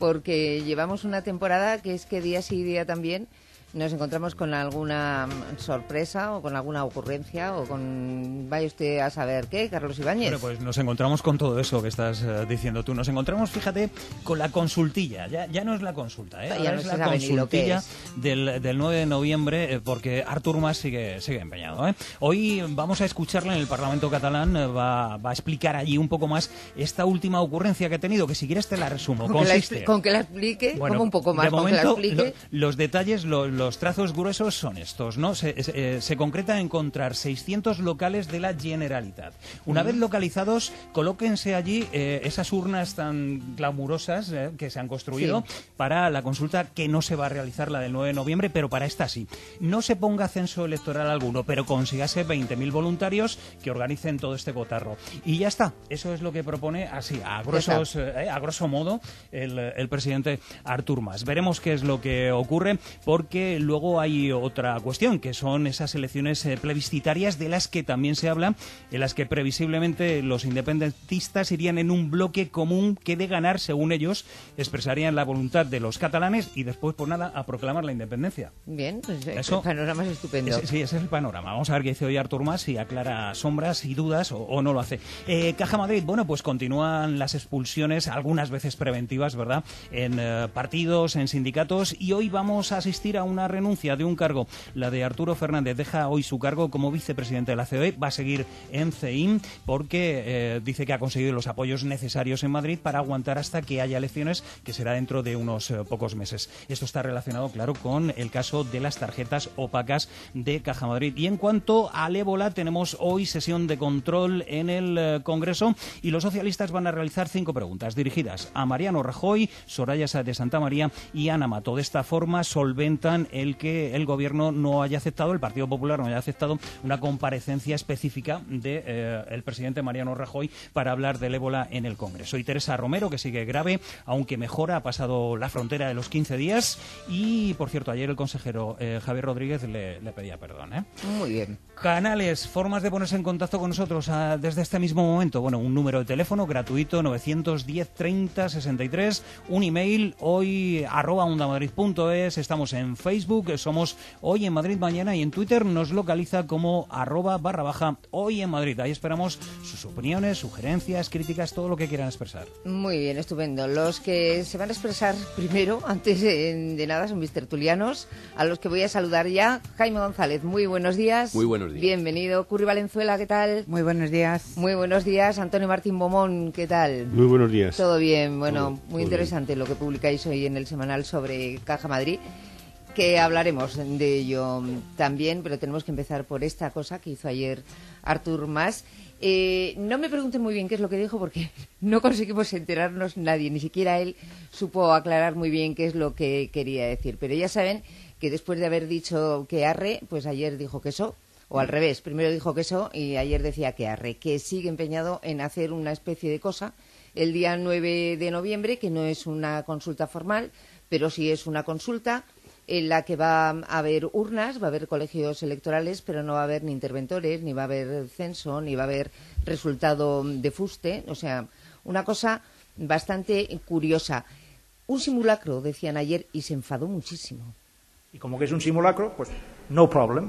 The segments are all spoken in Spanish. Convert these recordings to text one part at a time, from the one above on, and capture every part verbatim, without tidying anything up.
porque llevamos una temporada que es que día sí día también nos encontramos con alguna sorpresa o con alguna ocurrencia o con, vaya usted a saber qué, Carlos Ibáñez. Bueno, pues nos encontramos con todo eso que estás uh, diciendo tú. Nos encontramos, fíjate, con la consultilla. Ya, ya no es la consulta, ¿eh? Ya Ahora no es se la sabe ni lo que consultilla es. del, del nueve de noviembre, eh, porque Artur Mas sigue, sigue empeñado, ¿eh? Hoy vamos a escucharle en el Parlamento catalán, eh, va, va a explicar allí un poco más esta última ocurrencia que ha tenido, que si quieres te la resumo. Con, Consiste... que, la, con que la explique, bueno, como un poco más, de con momento, que la explique. Lo, los detalles, lo, los trazos gruesos son estos, ¿no? Se, se, eh, se concreta en encontrar seiscientos locales de la Generalitat. Una mm. vez localizados, colóquense allí eh, esas urnas tan glamurosas eh, que se han construido sí. para la consulta que no se va a realizar, la del nueve de noviembre, pero para esta sí. No se ponga censo electoral alguno, pero consígase veinte mil voluntarios que organicen todo este cotarro. Y ya está. Eso es lo que propone así, a, gruesos, eh, a grosso modo, el, el presidente Artur Mas. Veremos qué es lo que ocurre, porque luego hay otra cuestión, que son esas elecciones eh, plebiscitarias de las que también se habla, en las que previsiblemente los independentistas irían en un bloque común que de ganar, según ellos, expresarían la voluntad de los catalanes y después, por nada, a proclamar la independencia. Bien, pues Eso, el panorama es estupendo. Ese, sí, ese es el panorama. Vamos a ver qué dice hoy Artur Mas, si aclara sombras y dudas o, o no lo hace. Eh, Caja Madrid, bueno, pues continúan las expulsiones, algunas veces preventivas, ¿verdad?, en eh, partidos, en sindicatos, y hoy vamos a asistir a una renuncia de un cargo. La de Arturo Fernández deja hoy su cargo como vicepresidente de la C O E, va a seguir en C E I M porque eh, dice que ha conseguido los apoyos necesarios en Madrid para aguantar hasta que haya elecciones, que será dentro de unos eh, pocos meses. Esto está relacionado, claro, con el caso de las tarjetas opacas de Caja Madrid. Y en cuanto al ébola, tenemos hoy sesión de control en el eh, Congreso y los socialistas van a realizar cinco preguntas dirigidas a Mariano Rajoy, Soraya Sáenz de Santamaría y Ana Mato. De esta forma solventan el que el gobierno no haya aceptado, el Partido Popular no haya aceptado una comparecencia específica del de, eh, presidente Mariano Rajoy para hablar del ébola en el Congreso. Y Teresa Romero, que sigue grave, aunque mejora, ha pasado la frontera de los quince días y, por cierto, ayer el consejero eh, Javier Rodríguez le, le pedía perdón, ¿eh? Muy bien. Canales, formas de ponerse en contacto con nosotros a, desde este mismo momento. Bueno, un número de teléfono gratuito, novecientos diez treinta sesenta y tres, un email, hoy arroba ondamadrid punto es, estamos en Facebook, somos Hoy en Madrid Mañana, y en Twitter nos localiza como arroba barra baja Hoy en Madrid. Ahí esperamos sus opiniones, sugerencias, críticas, todo lo que quieran expresar. Muy bien, estupendo. Los que se van a expresar primero, antes de, de nada, son mis tertulianos, a los que voy a saludar ya. Jaime González, muy buenos días. Muy buenos días. Bienvenido. Curri Valenzuela, ¿qué tal? Muy buenos días. Muy buenos días. Antonio Martín Bomón, ¿qué tal? Muy buenos días. Todo bien. Bueno, todo, muy todo interesante bien. Lo que publicáis hoy en el semanal sobre Caja Madrid, que hablaremos de ello también, pero tenemos que empezar por esta cosa que hizo ayer Artur Mas. Eh, no me pregunten muy bien qué es lo que dijo, porque no conseguimos enterarnos nadie, ni siquiera él supo aclarar muy bien qué es lo que quería decir. Pero ya saben que después de haber dicho que arre, pues ayer dijo que eso, o al revés, primero dijo que eso y ayer decía que arre, que sigue empeñado en hacer una especie de cosa el día nueve de noviembre, que no es una consulta formal, pero sí es una consulta en la que va a haber urnas, va a haber colegios electorales, pero no va a haber ni interventores, ni va a haber censo, ni va a haber resultado de fuste. O sea, una cosa bastante curiosa. Un simulacro, decían ayer, y se enfadó muchísimo. Y como que es un simulacro, pues no problem.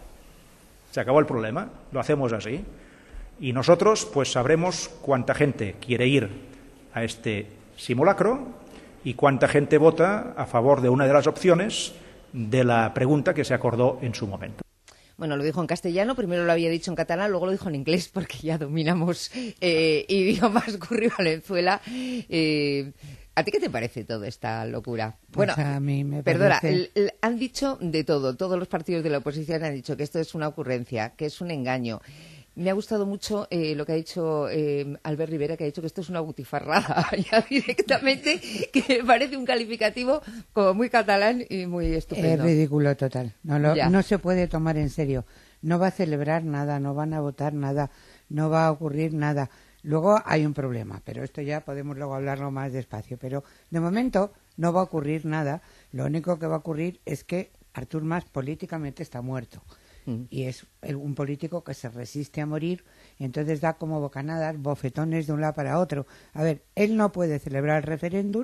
Se acabó el problema, lo hacemos así. Y nosotros, pues sabremos cuánta gente quiere ir a este simulacro y cuánta gente vota a favor de una de las opciones de la pregunta que se acordó en su momento. Bueno, lo dijo en castellano, primero lo había dicho en catalán, luego lo dijo en inglés, porque ya dominamos eh, idiomas. Curri Valenzuela. Eh, ¿A ti qué te parece toda esta locura? Pues bueno, a mí me perdona, parece... l- l- han dicho de todo, todos los partidos de la oposición han dicho que esto es una ocurrencia, que es un engaño. Me ha gustado mucho eh, lo que ha dicho eh, Albert Rivera, que ha dicho que esto es una butifarrada, ya directamente, que me parece un calificativo como muy catalán y muy estupendo. Es ridículo total. No, lo, Ya. no se puede tomar en serio. No va a celebrar nada, no van a votar nada, no va a ocurrir nada. Luego hay un problema, pero esto ya podemos luego hablarlo más despacio. Pero de momento no va a ocurrir nada. Lo único que va a ocurrir es que Artur Mas políticamente está muerto. Y es el- un político que se resiste a morir, y entonces da como bocanadas, bofetones de un lado para otro. A ver, él no puede celebrar el referéndum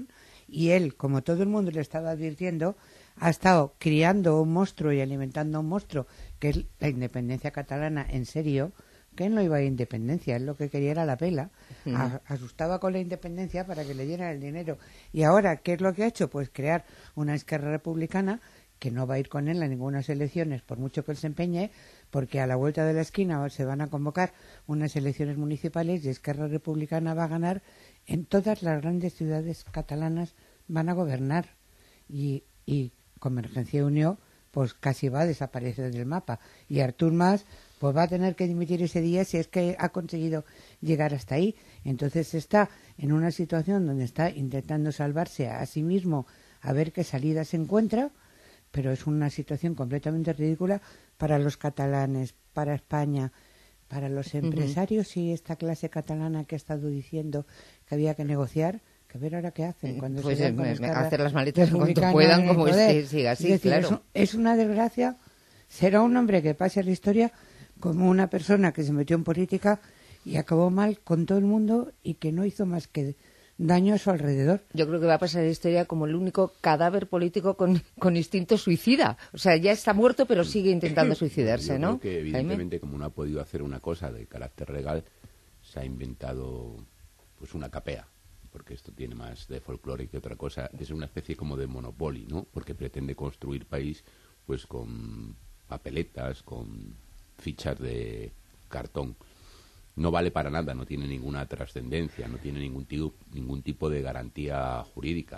Y él, como todo el mundo le estaba advirtiendo, ha estado criando un monstruo y alimentando a un monstruo, que es la independencia catalana, en serio, que él no iba a independencia, él lo que quería era la pela. Uh-huh. A, asustaba con la independencia para que le dieran el dinero. Y ahora, ¿qué es lo que ha hecho? Pues crear una Esquerra Republicana que no va a ir con él a ninguna elecciones, por mucho que él se empeñe, porque a la vuelta de la esquina se van a convocar unas elecciones municipales y Esquerra Republicana va a ganar en todas las grandes ciudades catalanas, van a gobernar. Y, y Convergencia y Unió pues casi va a desaparecer del mapa. Y Artur Mas pues va a tener que dimitir ese día si es que ha conseguido llegar hasta ahí. Entonces está en una situación donde está intentando salvarse a sí mismo, a ver qué salida se encuentra, pero es una situación completamente ridícula para los catalanes, para España, para los empresarios. Uh-huh. Y esta clase catalana que ha estado diciendo que había que negociar, que ver ahora qué hacen. Cuando pues se eh, me, hacer las maletas en cuanto puedan, como este, siga así, es decir, claro. Es, es una desgracia. Será un hombre que pase a la historia como una persona que se metió en política y acabó mal con todo el mundo y que no hizo más que daño a su alrededor. Yo creo que va a pasar a la historia como el único cadáver político con, con instinto suicida. O sea, ya está muerto, pero sigue intentando suicidarse, Yo ¿no? Creo que evidentemente, Jaime, como no ha podido hacer una cosa de carácter legal, se ha inventado pues una capea, porque esto tiene más de folclore que otra cosa. Es una especie como de Monopoly, ¿no? Porque pretende construir país pues con papeletas, con fichas de cartón. No vale para nada, no tiene ninguna trascendencia, no tiene ningún, tío, ningún tipo de garantía jurídica.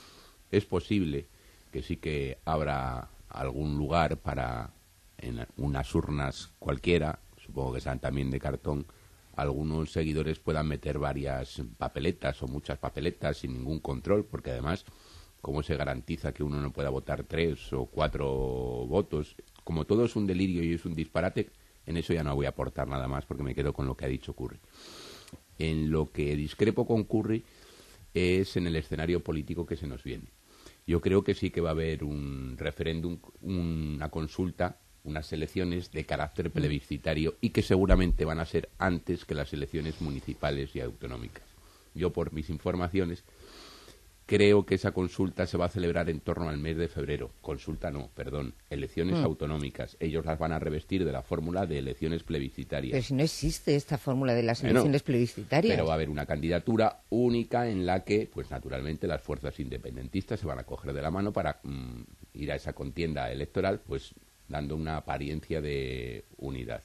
Es posible que sí que abra algún lugar para, en unas urnas cualquiera, supongo que sean también de cartón, algunos seguidores puedan meter varias papeletas o muchas papeletas sin ningún control, porque además, ¿cómo se garantiza que uno no pueda votar tres o cuatro votos? Como todo es un delirio y es un disparate, en eso ya no voy a aportar nada más porque me quedo con lo que ha dicho Curry. En lo que discrepo con Curry es en el escenario político que se nos viene. Yo creo que sí que va a haber un referéndum, una consulta, unas elecciones de carácter plebiscitario y que seguramente van a ser antes que las elecciones municipales y autonómicas. Yo, por mis informaciones, creo que esa consulta se va a celebrar en torno al mes de febrero. Consulta no, perdón, elecciones mm. autonómicas. Ellos las van a revestir de la fórmula de elecciones plebiscitarias. Pero si no existe esta fórmula de las bueno, elecciones plebiscitarias. Pero va a haber una candidatura única en la que, pues naturalmente, las fuerzas independentistas se van a coger de la mano para mm, ir a esa contienda electoral, pues dando una apariencia de unidad.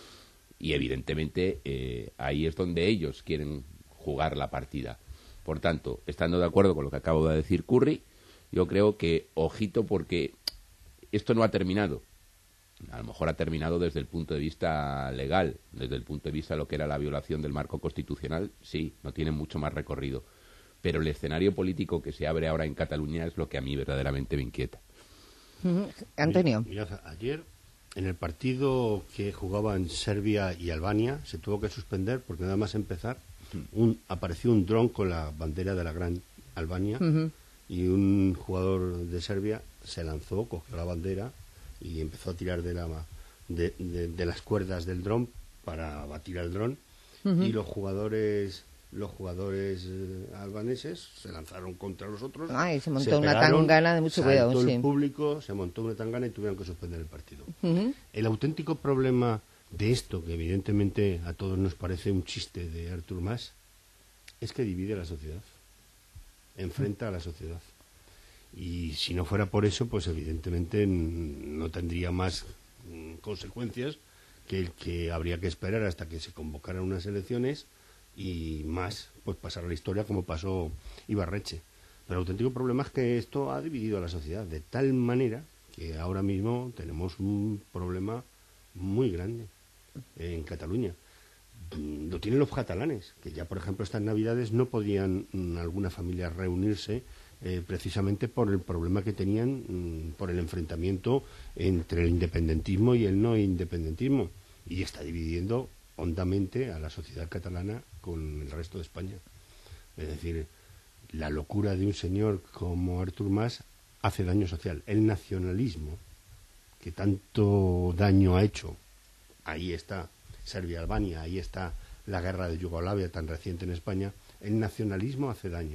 Y evidentemente eh, ahí es donde ellos quieren jugar la partida. Por tanto, estando de acuerdo con lo que acabo de decir Curry, yo creo que, ojito, porque esto no ha terminado. A lo mejor ha terminado desde el punto de vista legal, desde el punto de vista de lo que era la violación del marco constitucional, sí, no tiene mucho más recorrido. Pero el escenario político que se abre ahora en Cataluña es lo que a mí verdaderamente me inquieta. Uh-huh. Antonio. Mirad, ayer en el partido que jugaban Serbia y Albania se tuvo que suspender porque nada más empezar Un, apareció un dron con la bandera de la gran Albania uh-huh. y un jugador de Serbia se lanzó, cogió la bandera y empezó a tirar de, la, de, de, de las cuerdas del dron para batir al dron uh-huh. y los jugadores los jugadores eh, albaneses se lanzaron contra los otros. Ay, se montó se una pegaron, tangana de mucho cuidado. Todo sí. el público se montó una tangana y tuvieron que suspender el partido. Uh-huh. El auténtico problema de esto, que evidentemente a todos nos parece un chiste de Artur Mas, es que divide a la sociedad, enfrenta a la sociedad. Y si no fuera por eso, pues evidentemente no tendría más consecuencias que el que habría que esperar hasta que se convocaran unas elecciones y más, pues pasar a la historia como pasó Ibarretxe. Pero el auténtico problema es que esto ha dividido a la sociedad de tal manera que ahora mismo tenemos un problema muy grande en Cataluña. Lo tienen los catalanes, que ya por ejemplo estas navidades no podían mm, algunas familias reunirse eh, precisamente por el problema que tenían mm, por el enfrentamiento entre el independentismo y el no independentismo, y está dividiendo hondamente a la sociedad catalana con el resto de España. Es decir, la locura de un señor como Artur Mas hace daño social. El nacionalismo, que tanto daño ha hecho, ahí está Serbia-Albania, ahí está la guerra de Yugoslavia tan reciente en España, el nacionalismo hace daño.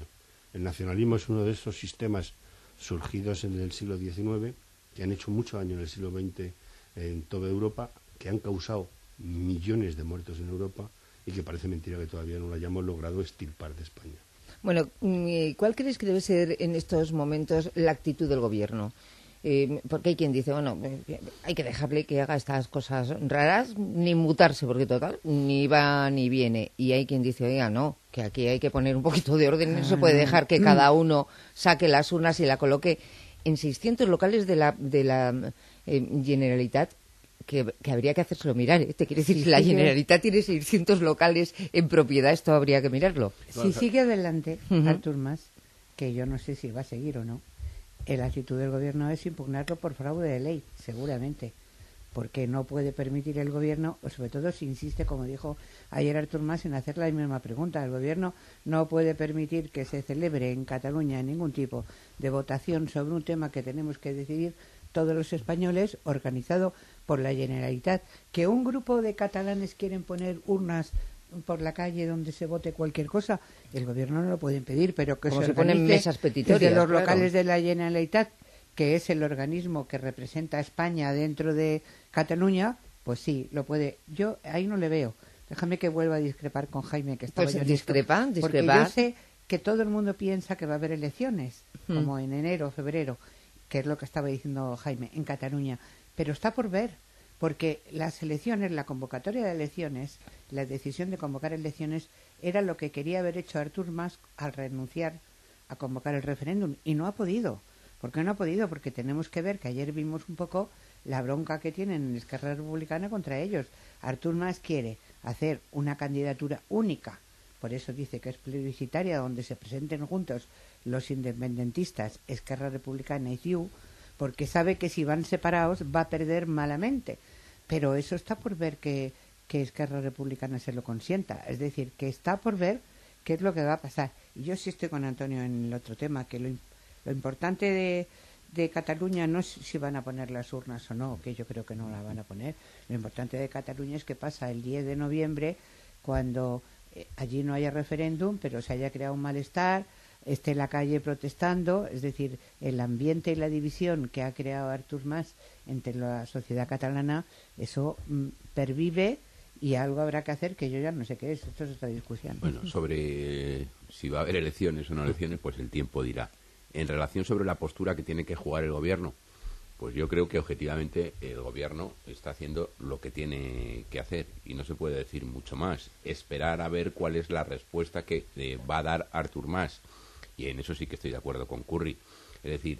El nacionalismo es uno de esos sistemas surgidos en el siglo diecinueve que han hecho mucho daño en el siglo veinte en toda Europa, que han causado millones de muertos en Europa y que parece mentira que todavía no lo hayamos logrado extirpar de España. Bueno, ¿cuál crees que debe ser en estos momentos la actitud del gobierno? Eh, porque hay quien dice, bueno, hay que dejarle que haga estas cosas raras, ni mutarse, porque total, ni va ni viene. Y hay quien dice, oiga, no, que aquí hay que poner un poquito de orden, no se puede dejar que cada uno saque las urnas y la coloque en seiscientos locales de la, de la eh, Generalitat, que, que habría que hacérselo mirar, ¿eh? Te quiere decir, si la Generalitat tiene seiscientos locales en propiedad, esto habría que mirarlo. Si sigue adelante, Uh-huh. Artur Mas, que yo no sé si va a seguir o no, la actitud del gobierno es impugnarlo por fraude de ley, seguramente, porque no puede permitir el gobierno, o sobre todo si insiste, como dijo ayer Artur Mas, en hacer la misma pregunta. El gobierno no puede permitir que se celebre en Cataluña ningún tipo de votación sobre un tema que tenemos que decidir todos los españoles, organizado por la Generalitat. Que un grupo de catalanes quieren poner urnas por la calle donde se vote cualquier cosa, el gobierno no lo puede impedir, pero que Como se, se ponen organice mesas petitorias, desde los claro. locales de la Generalitat, que es el organismo que representa a España dentro de Cataluña, pues sí, lo puede. Yo ahí no le veo. Déjame que vuelva a discrepar con Jaime, que estaba Pues yo en esto, discrepa, porque discrepa. yo sé que todo el mundo piensa que va a haber elecciones, Hmm. como en enero o febrero, que es lo que estaba diciendo Jaime, en Cataluña, pero está por ver, porque las elecciones, la convocatoria de elecciones, la decisión de convocar elecciones era lo que quería haber hecho Artur Mas al renunciar a convocar el referéndum, y no ha podido. ¿Por qué no ha podido? Porque tenemos que ver que ayer vimos un poco la bronca que tienen en Esquerra Republicana contra ellos. Artur Mas quiere hacer una candidatura única, por eso dice que es plebiscitaria, donde se presenten juntos los independentistas, Esquerra Republicana y C I U, porque sabe que si van separados va a perder malamente. Pero eso está por ver que, que Esquerra Republicana se lo consienta. Es decir, que está por ver qué es lo que va a pasar. Y yo sí estoy con Antonio en el otro tema, que lo, lo importante de, de Cataluña no es si van a poner las urnas o no, que yo creo que no la van a poner. Lo importante de Cataluña es que pasa el diez de noviembre, cuando eh, allí no haya referéndum, pero se haya creado un malestar, esté en la calle protestando, es decir, el ambiente y la división que ha creado Artur Mas entre la sociedad catalana, eso mm, pervive, y algo habrá que hacer que yo ya no sé qué es. Esto es otra discusión. Bueno, sobre si va a haber elecciones o no elecciones, pues el tiempo dirá. En relación sobre la postura que tiene que jugar el gobierno, pues yo creo que objetivamente el gobierno está haciendo lo que tiene que hacer y no se puede decir mucho más. Esperar a ver cuál es la respuesta que eh, va a dar Artur Mas. Y en eso sí que estoy de acuerdo con Curry. Es decir,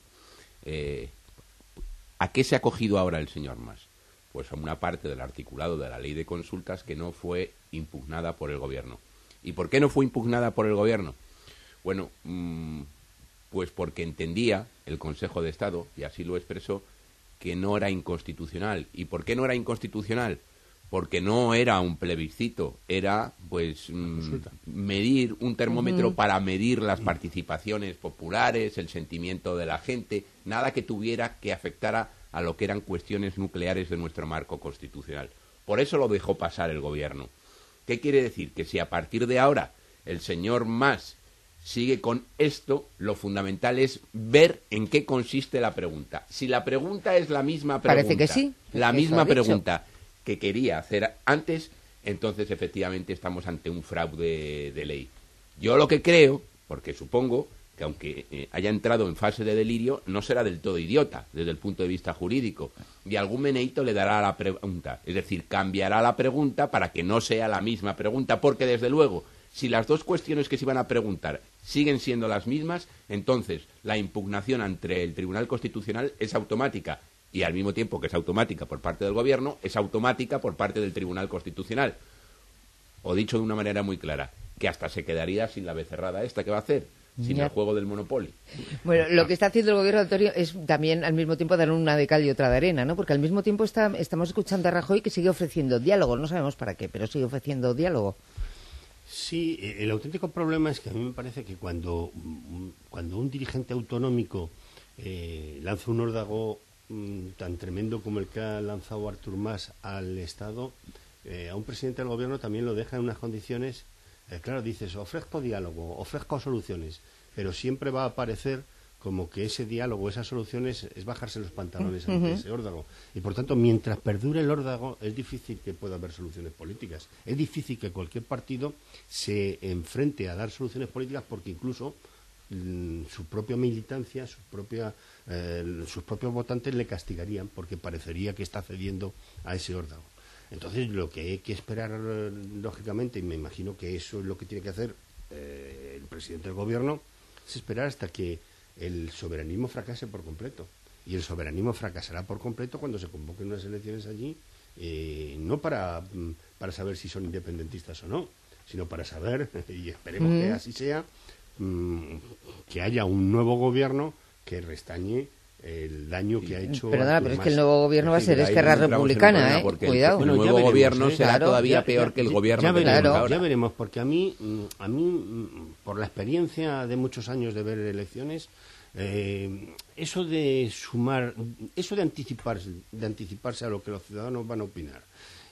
eh, ¿a qué se ha cogido ahora el señor Mas? Pues a una parte del articulado de la ley de consultas que no fue impugnada por el gobierno. ¿Y por qué no fue impugnada por el gobierno? Bueno, mmm, pues porque entendía el Consejo de Estado, y así lo expresó, que no era inconstitucional. ¿Y por qué no era inconstitucional? Porque no era un plebiscito, era pues mmm, medir un termómetro uh-huh. para medir las participaciones populares, el sentimiento de la gente, nada que tuviera que afectara a lo que eran cuestiones nucleares de nuestro marco constitucional. Por eso lo dejó pasar el gobierno. ¿Qué quiere decir? Que si a partir de ahora el señor Mas sigue con esto, lo fundamental es ver en qué consiste la pregunta. Si la pregunta es la misma pregunta, parece que sí, la misma pregunta que quería hacer antes, entonces efectivamente estamos ante un fraude de ley. Yo lo que creo, porque supongo que aunque eh, haya entrado en fase de delirio, no será del todo idiota desde el punto de vista jurídico, y algún meneíto le dará a la pregunta, es decir, cambiará la pregunta para que no sea la misma pregunta, porque desde luego, si las dos cuestiones que se iban a preguntar siguen siendo las mismas, entonces la impugnación ante el Tribunal Constitucional es automática, y al mismo tiempo que es automática por parte del Gobierno, es automática por parte del Tribunal Constitucional. O dicho de una manera muy clara, que hasta se quedaría sin la becerrada esta que va a hacer, sin ya. el juego del Monopoly. Bueno, lo que está haciendo el Gobierno, Antonio, es también al mismo tiempo dar una de cal y otra de arena, ¿no? Porque al mismo tiempo está, estamos escuchando a Rajoy que sigue ofreciendo diálogo, no sabemos para qué, pero sigue ofreciendo diálogo. Sí, el auténtico problema es que a mí me parece que cuando, cuando un dirigente autonómico eh, lanza un órdago tan tremendo como el que ha lanzado Artur Mas al Estado, eh, a un presidente del gobierno también lo deja en unas condiciones, eh, claro, dices, ofrezco diálogo, ofrezco soluciones, pero siempre va a aparecer como que ese diálogo, esas soluciones, es bajarse los pantalones ante uh-huh. ese órdago. Y por tanto, mientras perdure el órdago, es difícil que pueda haber soluciones políticas. Es difícil que cualquier partido se enfrente a dar soluciones políticas porque incluso mm, su propia militancia, su propia, eh, sus propios votantes le castigarían porque parecería que está cediendo a ese órdago. Entonces, lo que hay que esperar, lógicamente, y me imagino que eso es lo que tiene que hacer eh, el presidente del gobierno, es esperar hasta que el soberanismo fracase por completo. Y el soberanismo fracasará por completo cuando se convoquen unas elecciones allí, eh, no para, para saber si son independentistas o no, sino para saber, y esperemos mm. que así sea, mm, que haya un nuevo gobierno que restañe el daño que ha hecho. Perdona, pero es que el nuevo gobierno va a ser Esquerra Republicana, ¿eh? Cuidado. El, el nuevo veremos, gobierno ¿eh? será claro, todavía ya, peor ya, que el ya, gobierno ya que veremos, tenemos ahora. Ya veremos, porque a mí, a mí, por la experiencia de muchos años de ver elecciones, eh, eso de sumar, eso de anticiparse, de anticiparse a lo que los ciudadanos van a opinar,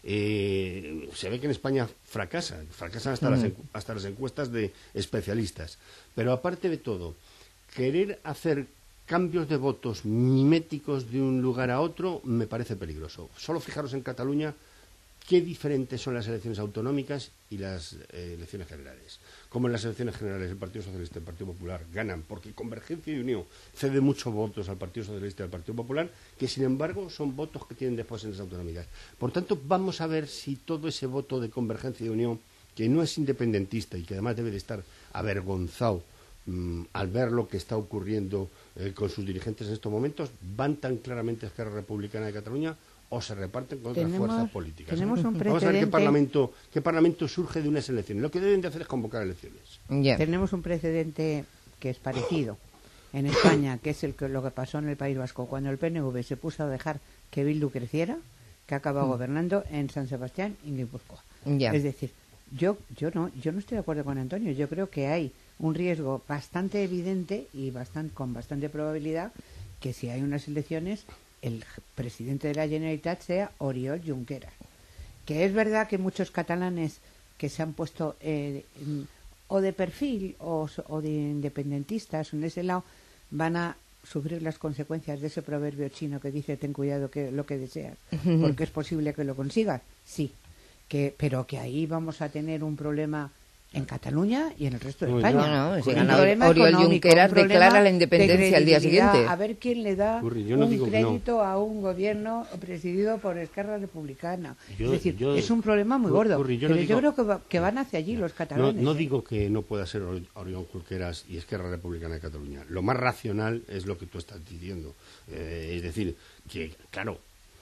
eh, se ve que en España fracasa, fracasan hasta, mm. las, hasta las encuestas de especialistas. Pero aparte de todo, querer hacer cambios de votos miméticos de un lugar a otro me parece peligroso. Solo fijaros en Cataluña qué diferentes son las elecciones autonómicas y las eh, elecciones generales. Como en las elecciones generales el Partido Socialista y el Partido Popular ganan porque Convergencia y Unión cede muchos votos al Partido Socialista y al Partido Popular, que sin embargo son votos que tienen después en las autonómicas. Por tanto, vamos a ver si todo ese voto de Convergencia y Unión, que no es independentista y que además debe de estar avergonzado al ver lo que está ocurriendo eh, con sus dirigentes en estos momentos, van tan claramente a Esquerra Republicana de Cataluña o se reparten con otras fuerzas políticas. Tenemos un Vamos a ver qué parlamento, qué parlamento surge de unas elecciones. Lo que deben de hacer es convocar elecciones. Yeah. Tenemos un precedente que es parecido en España, que es el que, lo que pasó en el País Vasco, cuando el P N V se puso a dejar que Bildu creciera, que acaba mm. gobernando en San Sebastián y en Guipúzcoa. Yeah. Es decir, yo, yo, no, yo no estoy de acuerdo con Antonio. Yo creo que hay un riesgo bastante evidente y bastante, con bastante probabilidad que si hay unas elecciones el presidente de la Generalitat sea Oriol Junqueras. Que es verdad que muchos catalanes que se han puesto eh, o de perfil o, o de independentistas en ese lado van a sufrir las consecuencias de ese proverbio chino que dice ten cuidado que lo que deseas, porque es posible que lo consigas. Sí, que, pero que ahí vamos a tener un problema en Cataluña y en el resto de Uy, España. No, no, si un problema Oriol Junqueras declara la independencia al día siguiente. A ver quién le da Urri, yo no un digo crédito no. a un gobierno presidido por Esquerra Republicana. Yo, es decir, yo, es un problema muy gordo. Urri, yo pero no digo, yo creo que, va, que van hacia allí los catalanes. No, no ¿eh? digo que no pueda ser Oriol Junqueras y Esquerra Republicana de Cataluña. Lo más racional es lo que tú estás diciendo. Eh, es decir, que, claro,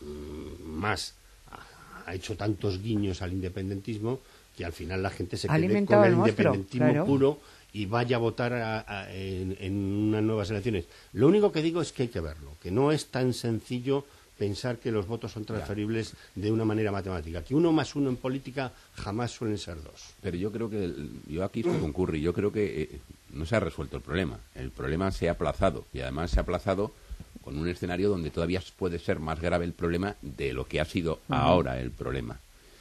más ha hecho tantos guiños al independentismo que al final la gente se quede con el, el independentismo claro. puro y vaya a votar a, a, en, en unas nuevas elecciones. Lo único que digo es que hay que verlo, que no es tan sencillo pensar que los votos son transferibles de una manera matemática, que uno más uno en política jamás suelen ser dos. Pero yo creo que, el, yo aquí estoy con Curry, yo creo que eh, no se ha resuelto el problema. El problema se ha aplazado y además se ha aplazado con un escenario donde todavía puede ser más grave el problema de lo que ha sido uh-huh. ahora el problema.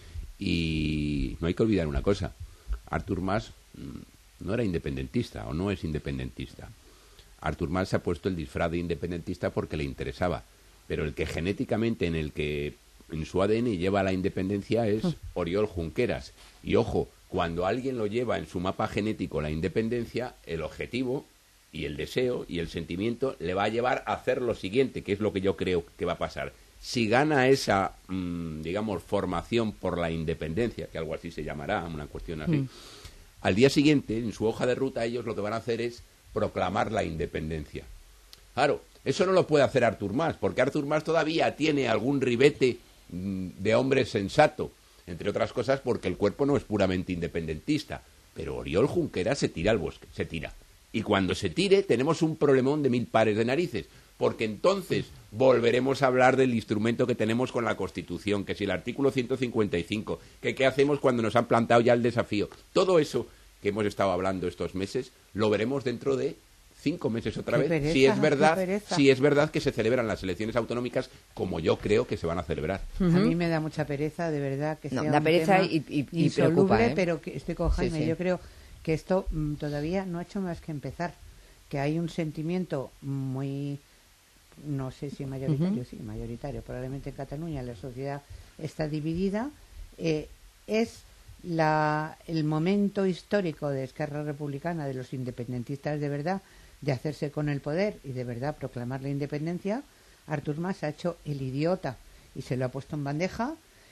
Y no hay que olvidar una cosa, Artur Mas no era independentista o no es independentista. Artur Mas se ha puesto el disfraz de independentista porque le interesaba, pero el que genéticamente en el que en su A D N lleva la independencia es Oriol Junqueras. Y ojo, cuando alguien lo lleva en su mapa genético la independencia, el objetivo y el deseo y el sentimiento le va a llevar a hacer lo siguiente, que es lo que yo creo que va a pasar. Si gana esa, mmm, digamos, formación por la independencia, que algo así se llamará, una cuestión así, mm. al día siguiente, en su hoja de ruta, ellos lo que van a hacer es proclamar la independencia. Claro, eso no lo puede hacer Artur Mas, porque Artur Mas todavía tiene algún ribete mmm, de hombre sensato, entre otras cosas porque el cuerpo no es puramente independentista, pero Oriol Junqueras se tira al bosque, se tira. Y cuando se tire tenemos un problemón de mil pares de narices, porque entonces volveremos a hablar del instrumento que tenemos con la Constitución, que si el artículo ciento cincuenta y cinco, que qué hacemos cuando nos han plantado ya el desafío. Todo eso que hemos estado hablando estos meses, lo veremos dentro de cinco meses otra vez, pereza, si es verdad, si es verdad que se celebran las elecciones autonómicas como yo creo que se van a celebrar. Uh-huh. A mí me da mucha pereza, de verdad, que no, sea da un pereza tema y, y, y insoluble, preocupa, ¿eh? pero que estoy con Jaime, sí, sí. yo creo que esto mmm, todavía no ha hecho más que empezar. que hay un sentimiento muy, no sé si mayoritario, uh-huh. sí, mayoritario, probablemente en Cataluña la sociedad está dividida, eh, es la, el momento histórico de Esquerra Republicana, de los independentistas de verdad, de hacerse con el poder y de verdad proclamar la independencia. Artur Mas ha hecho el idiota y se lo ha puesto en bandeja.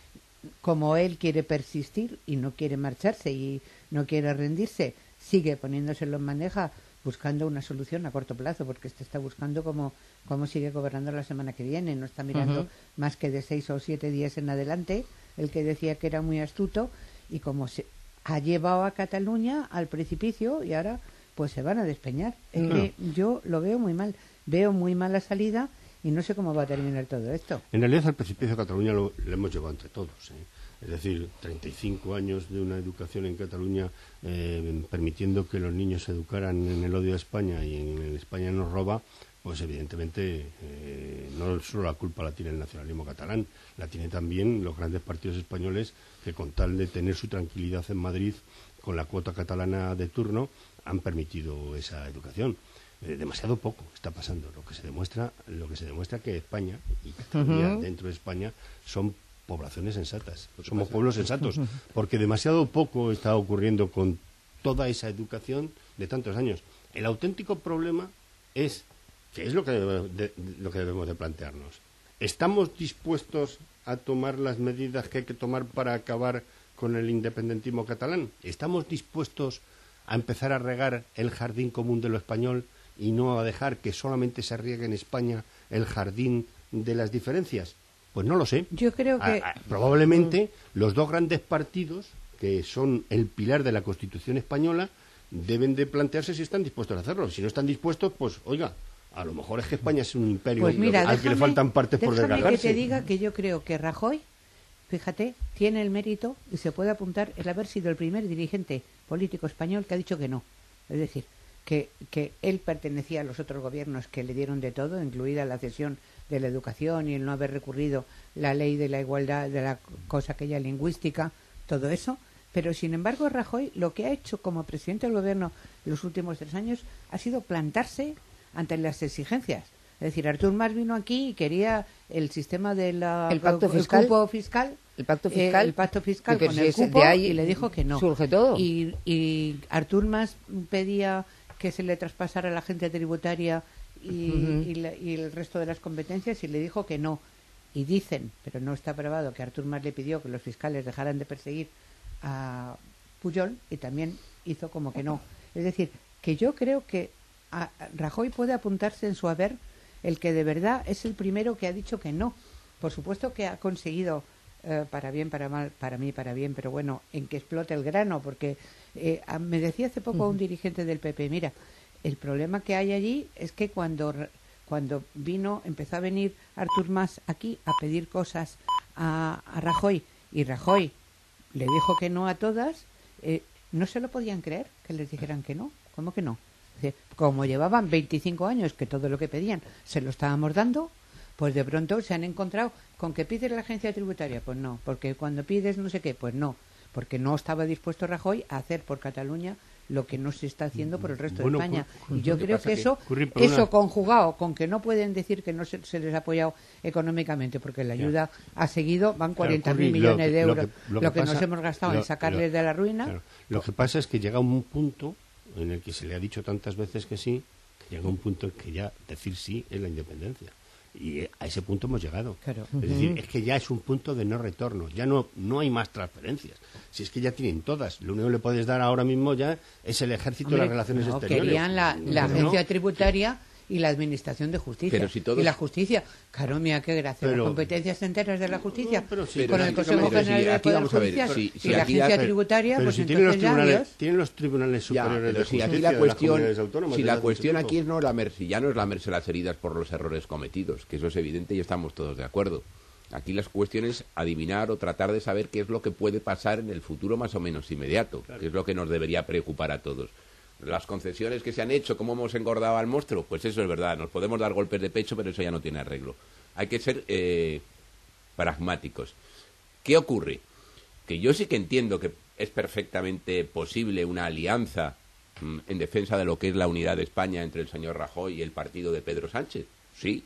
Como él quiere persistir y no quiere marcharse y no quiere rendirse, sigue poniéndoselo en bandeja, buscando una solución a corto plazo, porque este está buscando cómo, cómo sigue gobernando la semana que viene, no está mirando uh-huh. más que de seis o siete días en adelante, el que decía que era muy astuto, y como se ha llevado a Cataluña al precipicio y ahora pues se van a despeñar. Es no. que yo lo veo muy mal, veo muy mala salida y no sé cómo va a terminar todo esto. En realidad al precipicio de Cataluña lo, lo hemos llevado entre todos, ¿eh? Es decir, treinta y cinco años de una educación en Cataluña eh, permitiendo que los niños se educaran en el odio a España y en, en España nos roba, pues evidentemente eh, no solo la culpa la tiene el nacionalismo catalán, la tiene también los grandes partidos españoles que con tal de tener su tranquilidad en Madrid con la cuota catalana de turno han permitido esa educación. Eh, demasiado poco está pasando. Lo que se demuestra, lo que se demuestra que España y Cataluña uh-huh. dentro de España son poblaciones sensatas, somos pueblos sensatos, porque demasiado poco está ocurriendo con toda esa educación de tantos años. El auténtico problema es, que es lo que, debe, de, lo que debemos de plantearnos, ¿estamos dispuestos a tomar las medidas que hay que tomar para acabar con el independentismo catalán? ¿Estamos dispuestos a empezar a regar el jardín común de lo español y no a dejar que solamente se riegue en España el jardín de las diferencias? Pues no lo sé. Yo creo que... A, a, probablemente los dos grandes partidos, que son el pilar de la Constitución española, deben de plantearse si están dispuestos a hacerlo. Si no están dispuestos, pues, oiga, a lo mejor es que España es un imperio pues mira, al déjame, que le faltan partes por desgarrarse. Déjame que te diga que yo creo que Rajoy, fíjate, tiene el mérito y se puede apuntar el haber sido el primer dirigente político español que ha dicho que no. Es decir, que, que él pertenecía a los otros gobiernos que le dieron de todo, incluida la cesión de la educación y el no haber recurrido la ley de la igualdad, de la cosa aquella lingüística, todo eso. Pero, sin embargo, Rajoy lo que ha hecho como presidente del gobierno los últimos tres años ha sido plantarse ante las exigencias. Es decir, Artur Mas vino aquí y quería el sistema de la, el pacto fiscal, el cupo fiscal, el pacto fiscal, eh, el pacto fiscal con el el cupo, de ahí y le dijo que no. Surge todo. Y, y Artur Mas pedía que se le traspasara la agencia tributaria y, uh-huh. y, la, y el resto de las competencias y le dijo que no. Y dicen, pero no está probado, que Artur Mas le pidió que los fiscales dejaran de perseguir a Pujol y también hizo como que no. Es decir, que yo creo que a Rajoy puede apuntarse en su haber el que de verdad es el primero que ha dicho que no. Por supuesto que ha conseguido, eh, para bien, para mal, para mí, para bien, pero bueno, en que explote el grano, porque eh, me decía hace poco uh-huh. un dirigente del P P, mira, el problema que hay allí es que cuando, cuando vino, empezó a venir Artur Mas aquí a pedir cosas a, a Rajoy, y Rajoy le dijo que no a todas, eh, no se lo podían creer que les dijeran que no. ¿Cómo que no? Como llevaban veinticinco años que todo lo que pedían se lo estábamos dando, pues de pronto se han encontrado con que pides la agencia tributaria, pues no, porque cuando pides no sé qué, pues no, porque no estaba dispuesto Rajoy a hacer por Cataluña lo que no se está haciendo por el resto bueno, de España. Cur- y yo creo que, que eso, una... eso conjugado con que no pueden decir que no se, se les ha apoyado económicamente, porque la ayuda claro. ha seguido, van cuarenta mil claro, millones de euros, lo que, lo que, lo que pasa, nos hemos gastado lo, en sacarles lo, de la ruina. Claro. Lo que pasa es que llega un punto en el que se le ha dicho tantas veces que sí, que llega un punto en que ya decir sí es la independencia. Y a ese punto hemos llegado. Claro. Es decir, es que ya es un punto de no retorno. Ya no, no hay más transferencias. Si es que ya tienen todas. Lo único que le puedes dar ahora mismo ya es el ejército Hombre, de las relaciones no, exteriores. Querían la, la no, agencia no. tributaria y la administración de justicia. Pero si todos... Y la justicia. Claro, mira qué gracia. Pero... Las competencias enteras de la justicia. No, pero sí, con pero el Consejo pero General sí, del Poder vamos a ver, Judicial sí, sí, y la aquí agencia la- tributaria, Pero pues si tienen los, entonces ya, tribunales, Dios. tienen los tribunales Ya, superiores pero de si justicia aquí la de las cuestión, comunidades autónomas si desde la hace cuestión mucho aquí es tiempo. no lamerse, ya no es lamerse las heridas por los errores cometidos, que eso es evidente y estamos todos de acuerdo. Aquí las cuestiones es adivinar o tratar de saber qué es lo que puede pasar en el futuro más o menos inmediato, claro. que es lo que nos debería preocupar a todos. Las concesiones que se han hecho, cómo hemos engordado al monstruo, pues eso es verdad, nos podemos dar golpes de pecho, pero eso ya no tiene arreglo. Hay que ser eh, pragmáticos. ¿Qué ocurre? Que yo sí que entiendo que es perfectamente posible una alianza mm, en defensa de lo que es la unidad de España entre el señor Rajoy y el partido de Pedro Sánchez. Sí.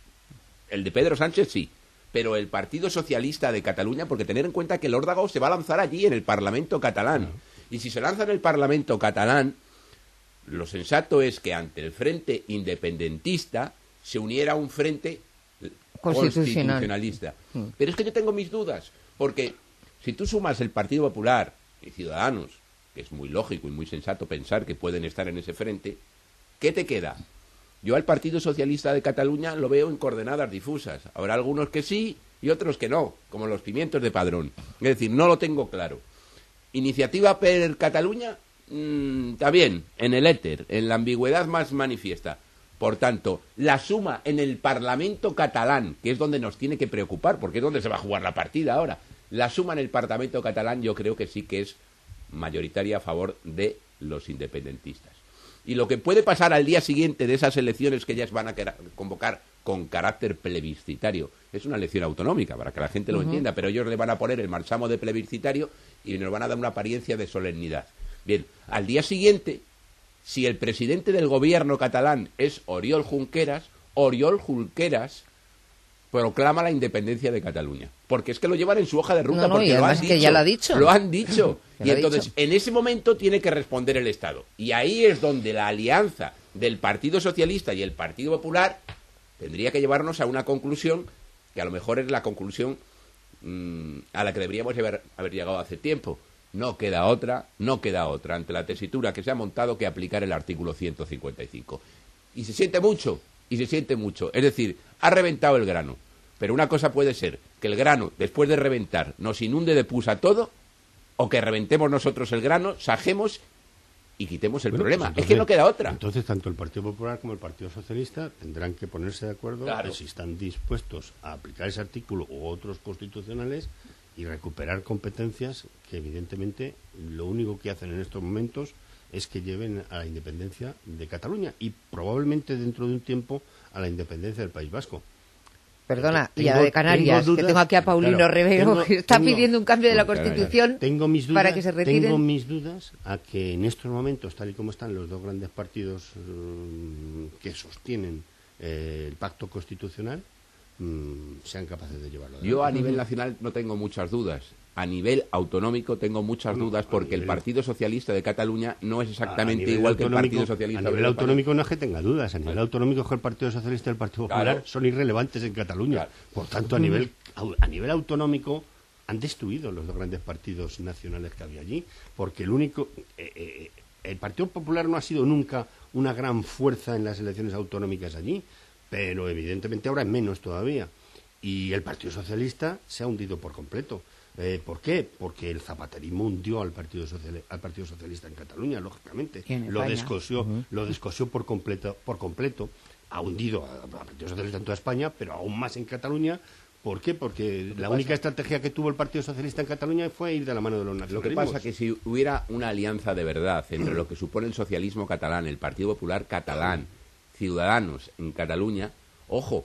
El de Pedro Sánchez sí. Pero el Partido Socialista de Cataluña, porque tener en cuenta que el órdago se va a lanzar allí, en el Parlamento catalán. Uh-huh. Y si se lanza en el Parlamento catalán, lo sensato es que ante el frente independentista se uniera un frente Constitucional. constitucionalista. Uh-huh. Pero es que yo tengo mis dudas, porque si tú sumas el Partido Popular y Ciudadanos, que es muy lógico y muy sensato pensar que pueden estar en ese frente, ¿qué te queda? Yo al Partido Socialista de Cataluña lo veo en coordenadas difusas. Habrá algunos que sí y otros que no, como los pimientos de Padrón. Es decir, no lo tengo claro. Iniciativa per Cataluña, mmm, está bien, en el éter, en la ambigüedad más manifiesta. Por tanto, la suma en el Parlamento catalán, que es donde nos tiene que preocupar, porque es donde se va a jugar la partida ahora, la suma en el Parlamento catalán yo creo que sí que es mayoritaria a favor de los independentistas. Y lo que puede pasar al día siguiente de esas elecciones que ellas van a convocar con carácter plebiscitario, es una elección autonómica, para que la gente lo uh-huh. entienda, pero ellos le van a poner el marchamo de plebiscitario y nos van a dar una apariencia de solemnidad. Bien, al día siguiente, si el presidente del gobierno catalán es Oriol Junqueras, Oriol Junqueras proclama la independencia de Cataluña. Porque es que lo llevan en su hoja de ruta, no, no, porque y lo han que dicho. ya lo ha dicho. Lo han dicho. Y lo entonces, dicho. en ese momento tiene que responder el Estado. Y ahí es donde la alianza del Partido Socialista y el Partido Popular tendría que llevarnos a una conclusión que a lo mejor es la conclusión mmm, a la que deberíamos haber, haber llegado hace tiempo. No queda otra, no queda otra, ante la tesitura que se ha montado, que aplicar el artículo ciento cincuenta y cinco. Y se siente mucho, y se siente mucho. Es decir, ha reventado el grano. Pero una cosa puede ser que el grano, después de reventar, nos inunde de pus a todo, o que reventemos nosotros el grano, sajemos y quitemos el bueno, problema. pues entonces, es que no queda otra. Entonces, tanto el Partido Popular como el Partido Socialista tendrán que ponerse de acuerdo claro. de si están dispuestos a aplicar ese artículo u otros constitucionales y recuperar competencias que, evidentemente, lo único que hacen en estos momentos es que lleven a la independencia de Cataluña y probablemente dentro de un tiempo a la independencia del País Vasco. Perdona, tengo, y a la de Canarias, tengo dudas, que tengo aquí a Paulino claro, Revero, tengo, que está tengo, pidiendo un cambio de la claro, Constitución tengo mis dudas, para que se retiren. Tengo mis dudas a que en estos momentos, tal y como están los dos grandes partidos um, que sostienen eh, el pacto constitucional, um, sean capaces de llevarlo adelante. Yo a nivel nacional no tengo muchas dudas. A nivel autonómico tengo muchas no, dudas porque nivel, el Partido Socialista de Cataluña no es exactamente igual que el Partido Socialista. A nivel autonómico no es que tenga dudas. A nivel claro. autonómico es que el Partido Socialista y el Partido Popular claro. son irrelevantes en Cataluña. Claro. Por tanto, a nivel a nivel autonómico han destruido los dos grandes partidos nacionales que había allí, porque el único eh, eh, el Partido Popular no ha sido nunca una gran fuerza en las elecciones autonómicas allí, pero evidentemente ahora es menos todavía. Y el Partido Socialista se ha hundido por completo. Eh, ¿Por qué? Porque el zapaterismo hundió al Partido, Social, al Partido Socialista en Cataluña, lógicamente. Lo descosió, uh-huh. lo descosió por completo, por completo. Ha hundido al Partido Socialista en toda España, pero aún más en Cataluña. ¿Por qué? Porque la única estrategia que tuvo el Partido Socialista en Cataluña fue ir de la mano de los nacionalismos. Lo que pasa es que si hubiera una alianza de verdad entre lo que supone el socialismo catalán, el Partido Popular catalán, Ciudadanos en Cataluña, ojo,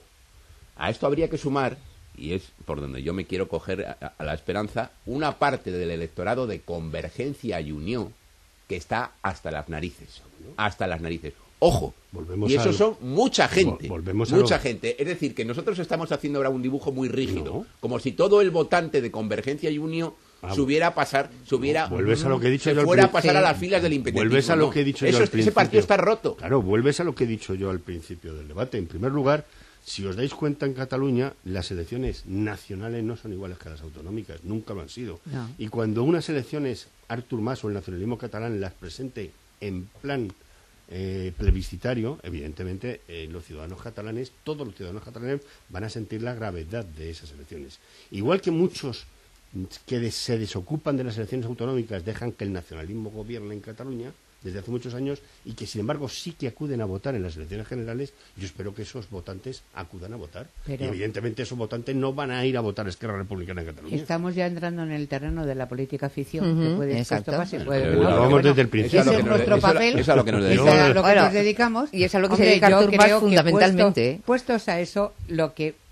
a esto habría que sumar, y es por donde yo me quiero coger a, a la esperanza, una parte del electorado de Convergencia y Unión que está hasta las narices, hasta las narices. Ojo, volvemos y eso son mucha gente, volvemos mucha a gente. Es decir, que nosotros estamos haciendo ahora un dibujo muy rígido, no. como si todo el votante de Convergencia y Unión ah, se hubiera pasar, se hubiera, no, vuelves a lo que he dicho se yo fuera al a pasar a las filas del independentismo. Vuelves a lo que he dicho no. yo Eso, al principio. Ese partido está roto. Claro, vuelves a lo que he dicho yo al principio del debate. En primer lugar, si os dais cuenta, en Cataluña las elecciones nacionales no son iguales que las autonómicas, nunca lo han sido. No. Y cuando unas elecciones, Artur Mas o el nacionalismo catalán las presente en plan eh, plebiscitario, evidentemente eh, los ciudadanos catalanes, todos los ciudadanos catalanes van a sentir la gravedad de esas elecciones. Igual que muchos que de, se desocupan de las elecciones autonómicas dejan que el nacionalismo gobierne en Cataluña desde hace muchos años y que sin embargo sí que acuden a votar en las elecciones generales, yo espero que esos votantes acudan a votar. Pero y evidentemente esos votantes no van a ir a votar a Esquerra Republicana en Cataluña. Estamos ya entrando en el terreno de la política ficción, uh-huh, que puede exacto. esto pase, puede pero, no, pero vamos bueno, desde el principio. Ese es nuestro papel, eso es a lo que nos dedicamos. Es a lo que bueno, nos dedicamos. Y es a lo que Hombre, se dedica Artur Mas fundamentalmente. Puesto, puestos a eso, lo que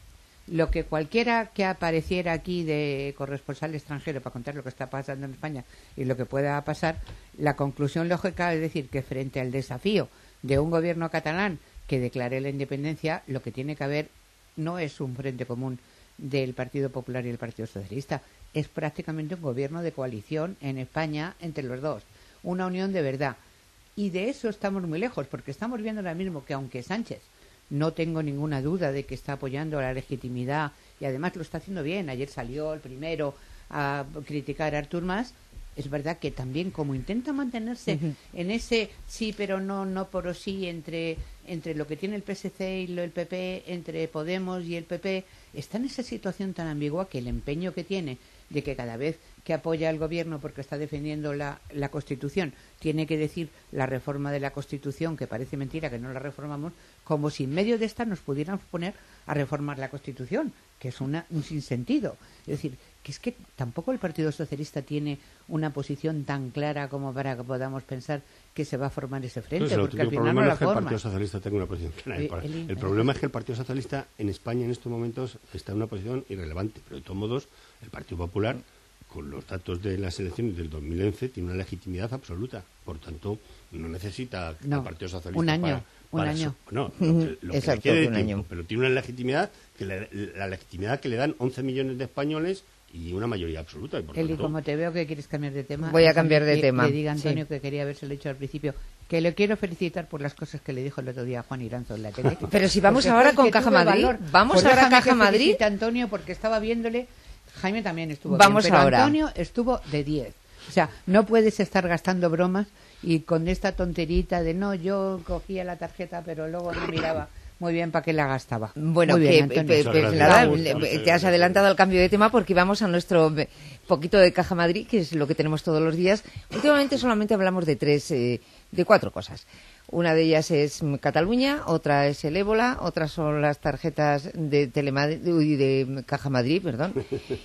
lo que cualquiera que apareciera aquí de corresponsal extranjero para contar lo que está pasando en España y lo que pueda pasar, la conclusión lógica es decir que frente al desafío de un gobierno catalán que declare la independencia, lo que tiene que haber no es un frente común del Partido Popular y el Partido Socialista, es prácticamente un gobierno de coalición en España entre los dos, una unión de verdad. Y de eso estamos muy lejos, porque estamos viendo ahora mismo que aunque Sánchez, no tengo ninguna duda de que está apoyando la legitimidad y además lo está haciendo bien, ayer salió el primero a criticar a Artur Mas, es verdad que también como intenta mantenerse uh-huh. en ese sí pero no, no por sí entre, entre lo que tiene el P S C y el P P, entre Podemos y el P P, está en esa situación tan ambigua que el empeño que tiene de que cada vez que apoya al gobierno porque está defendiendo la, la Constitución tiene que decir la reforma de la Constitución, que parece mentira que no la reformamos, como si en medio de esta nos pudiéramos poner a reformar la Constitución, que es una, un sinsentido. Es decir, que es que tampoco el Partido Socialista tiene una posición tan clara como para que podamos pensar que se va a formar ese frente, Entonces, porque al final problema no no la es que el forma. Partido Socialista tenga una posición clara. El, El, el, el problema es que el Partido Socialista en España en estos momentos está en una posición irrelevante, pero de todos modos el Partido Popular, con los datos de las elecciones del dos mil once, tiene una legitimidad absoluta. Por tanto, no necesita no, al Partido Socialista un año, para, un para año. Su, no, lo que, lo Exacto, que le quede un tiempo, año. pero tiene una legitimidad que le, la legitimidad que le dan once millones de españoles y una mayoría absoluta. Y por Eli, tanto, como te veo que quieres cambiar de tema, Voy a cambiar de le, tema. Le diga a Antonio Sí. que quería haberse dicho al principio que le quiero felicitar por las cosas que le dijo el otro día a Juan Iranzo en la tele. Pero si vamos Porque ahora fue el con que Caja tuvo Madrid, valor. vamos Pues ahora a déjame Caja que Madrid. felicite a Antonio porque estaba viéndole. Jaime también estuvo Vamos bien, pero ahora. Antonio estuvo de diez. O sea, no puedes estar gastando bromas y con esta tonterita de no, yo cogía la tarjeta pero luego no miraba muy bien para qué la gastaba. Bueno, muy que bien, pe- Antonio. pe- pues Muchas nada, gracias. le- Muchas te has gracias. adelantado al cambio de tema porque vamos a nuestro eh, poquito de Caja Madrid, que es lo que tenemos todos los días. Últimamente solamente hablamos de tres, eh, de cuatro cosas. Una de ellas es mm, Cataluña, otra es el ébola, otras son las tarjetas de Telemadrid, uy, de Caja Madrid, perdón,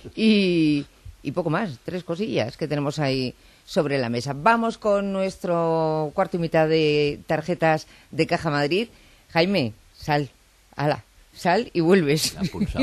y, y poco más, tres cosillas que tenemos ahí sobre la mesa. Vamos con nuestro cuarto y mitad de tarjetas de Caja Madrid. Jaime, sal, ala, sal y vuelves. Me ha pulsado.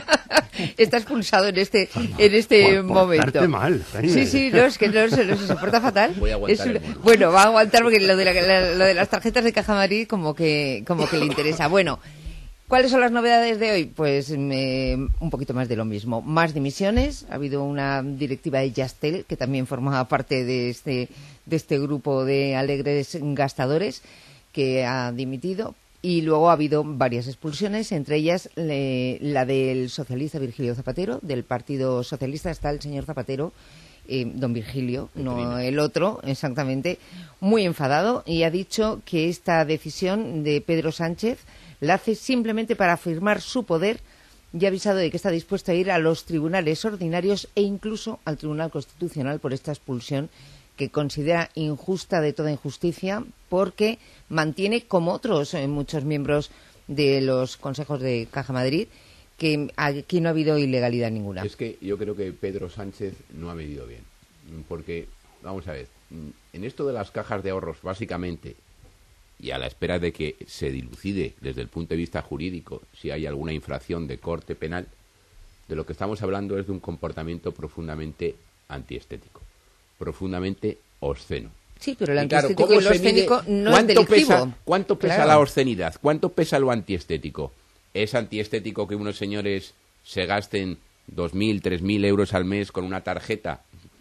Estás pulsado en este, en este por- por momento. portarte mal, Jaime. Sí, sí, no, es que no se, no se soporta fatal. Voy a aguantar Es el mono. bueno, va a aguantar porque lo de, la- la- lo de las tarjetas de Caja Madrid como que, como que le interesa. Bueno, ¿cuáles son las novedades de hoy? Pues me- un poquito más de lo mismo. Más dimisiones. Ha habido una directiva de Yastel que también formaba parte de este, de este grupo de alegres gastadores que ha dimitido. Y luego ha habido varias expulsiones, entre ellas le- la del socialista Virgilio Zapatero, del Partido Socialista está el señor Zapatero, eh, don Virgilio, no el otro, exactamente, muy enfadado y ha dicho que esta decisión de Pedro Sánchez la hace simplemente para afirmar su poder y ha avisado de que está dispuesto a ir a los tribunales ordinarios e incluso al Tribunal Constitucional por esta expulsión que considera injusta de toda injusticia porque mantiene, como otros eh, muchos miembros de los consejos de Caja Madrid, que aquí no ha habido ilegalidad ninguna. Es que yo creo que Pedro Sánchez no ha medido bien. Porque, vamos a ver, en esto de las cajas de ahorros, básicamente, y a la espera de que se dilucide desde el punto de vista jurídico si hay alguna infracción de corte penal, de lo que estamos hablando es de un comportamiento profundamente antiestético, profundamente obsceno. Sí, pero el Y claro, antiestético ¿cómo y lo se mide? escénico no es ¿Cuánto delictivo. pesa, ¿Cuánto pesa Claro. la obscenidad? ¿Cuánto pesa lo antiestético? ¿Es antiestético que unos señores se gasten dos mil, tres mil euros al mes con una tarjeta?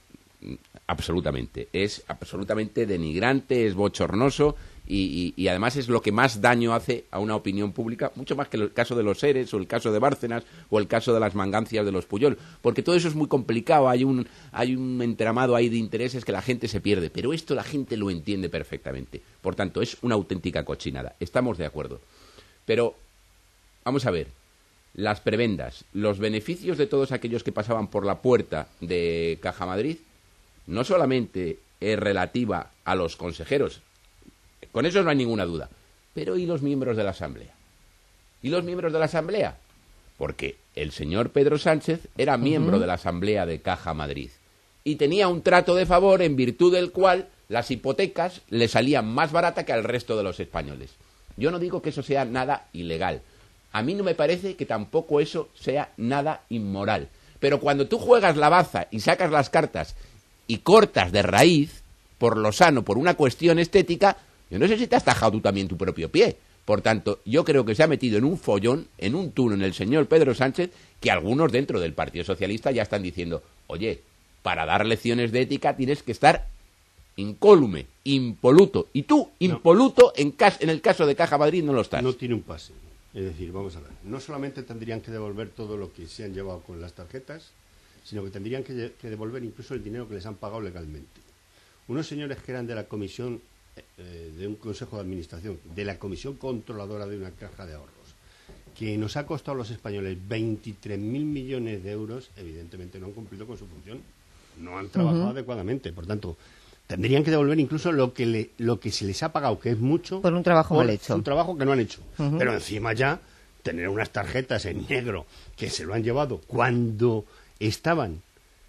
Absolutamente. Es absolutamente denigrante, es bochornoso y, y, y además es lo que más daño hace a una opinión pública, mucho más que el caso de los Seres o el caso de Bárcenas o el caso de las mangancias de los Puyol, porque todo eso es muy complicado, hay un, hay un entramado ahí de intereses que la gente se pierde, pero esto la gente lo entiende perfectamente. Por tanto, es una auténtica cochinada. Estamos de acuerdo. Pero, vamos a ver, las prebendas, los beneficios de todos aquellos que pasaban por la puerta de Caja Madrid, no solamente es relativa a los consejeros, con eso no hay ninguna duda, pero ¿y los miembros de la Asamblea? ¿Y los miembros de la Asamblea? Porque el señor Pedro Sánchez era miembro uh-huh. de la Asamblea de Caja Madrid y tenía un trato de favor en virtud del cual las hipotecas le salían más baratas que al resto de los españoles. Yo no digo que eso sea nada ilegal, A mí no me parece que tampoco eso sea nada inmoral. Pero cuando tú juegas la baza y sacas las cartas y cortas de raíz, por lo sano, por una cuestión estética, yo no sé si te has tajado tú también tu propio pie. Por tanto, yo creo que se ha metido en un follón, en un túnel el señor Pedro Sánchez, que algunos dentro del Partido Socialista ya están diciendo, oye, para dar lecciones de ética tienes que estar incólume, impoluto. Y tú, impoluto, no. en, cas- en el caso de Caja Madrid, no lo estás. No tiene un pase. Es decir, vamos a ver, no solamente tendrían que devolver todo lo que se han llevado con las tarjetas, sino que tendrían que, que devolver incluso el dinero que les han pagado legalmente. Unos señores que eran de la comisión, eh, de un consejo de administración, de la comisión controladora de una caja de ahorros, que nos ha costado a los españoles veintitrés mil millones de euros, evidentemente no han cumplido con su función, no han trabajado uh-huh. adecuadamente. Por tanto, tendrían que devolver incluso lo que le, lo que se les ha pagado, que es mucho, por un trabajo por mal hecho. un trabajo que no han hecho. Uh-huh. Pero encima ya tener unas tarjetas en negro que se lo han llevado cuando estaban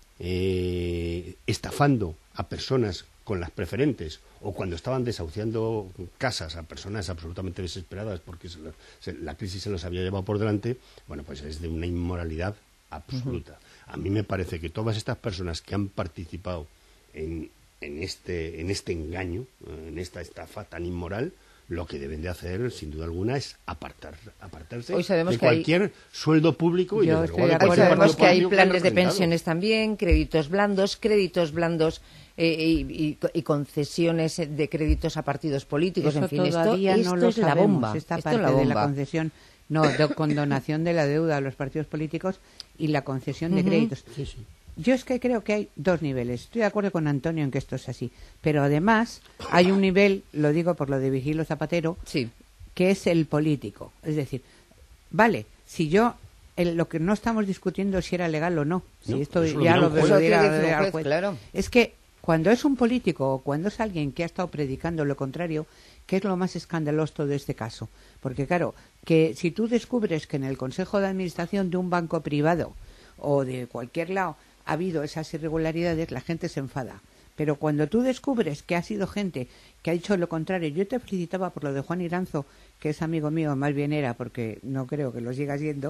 eh, estafando a personas con las preferentes o cuando estaban desahuciando casas a personas absolutamente desesperadas porque se lo, se, la crisis se los había llevado por delante, bueno, pues es de una inmoralidad absoluta. Uh-huh. A mí me parece que todas estas personas que han participado en en este en este engaño, en esta estafa tan inmoral, lo que deben de hacer, sin duda alguna, es apartar, apartarse Hoy sabemos de que cualquier hay... sueldo público. Y Yo desde luego de Hoy sabemos que hay planes de representado. pensiones también, créditos blandos, créditos blandos eh, y, y, y concesiones de créditos a partidos políticos. Eso en fin, esto, todavía esto no lo es la sabemos, bomba. esta Esto parte es la bomba. de la concesión, no, de condonación de la deuda a los partidos políticos y la concesión de Uh-huh. créditos. Sí, sí. Yo es que creo que hay dos niveles. Estoy de acuerdo con Antonio en que esto es así. Pero además hay un nivel, lo digo por lo de Virgilio Zapatero, Sí. que es el político. Es decir, vale, si yo, el, lo que no estamos discutiendo es si era legal o no. Si No, esto eso lo ya dirá lo, un juez. lo Eso dirá tiene que decir un al juez, juez. claro. Es que cuando es un político o cuando es alguien que ha estado predicando lo contrario, ¿qué es lo más escandaloso de este caso? Porque claro, que si tú descubres que en el Consejo de Administración de un banco privado o de cualquier lado ha habido esas irregularidades, la gente se enfada. Pero cuando tú descubres que ha sido gente que ha hecho lo contrario, yo te felicitaba por lo de Juan Iranzo, que es amigo mío, más bien era, porque no creo que lo siga siendo,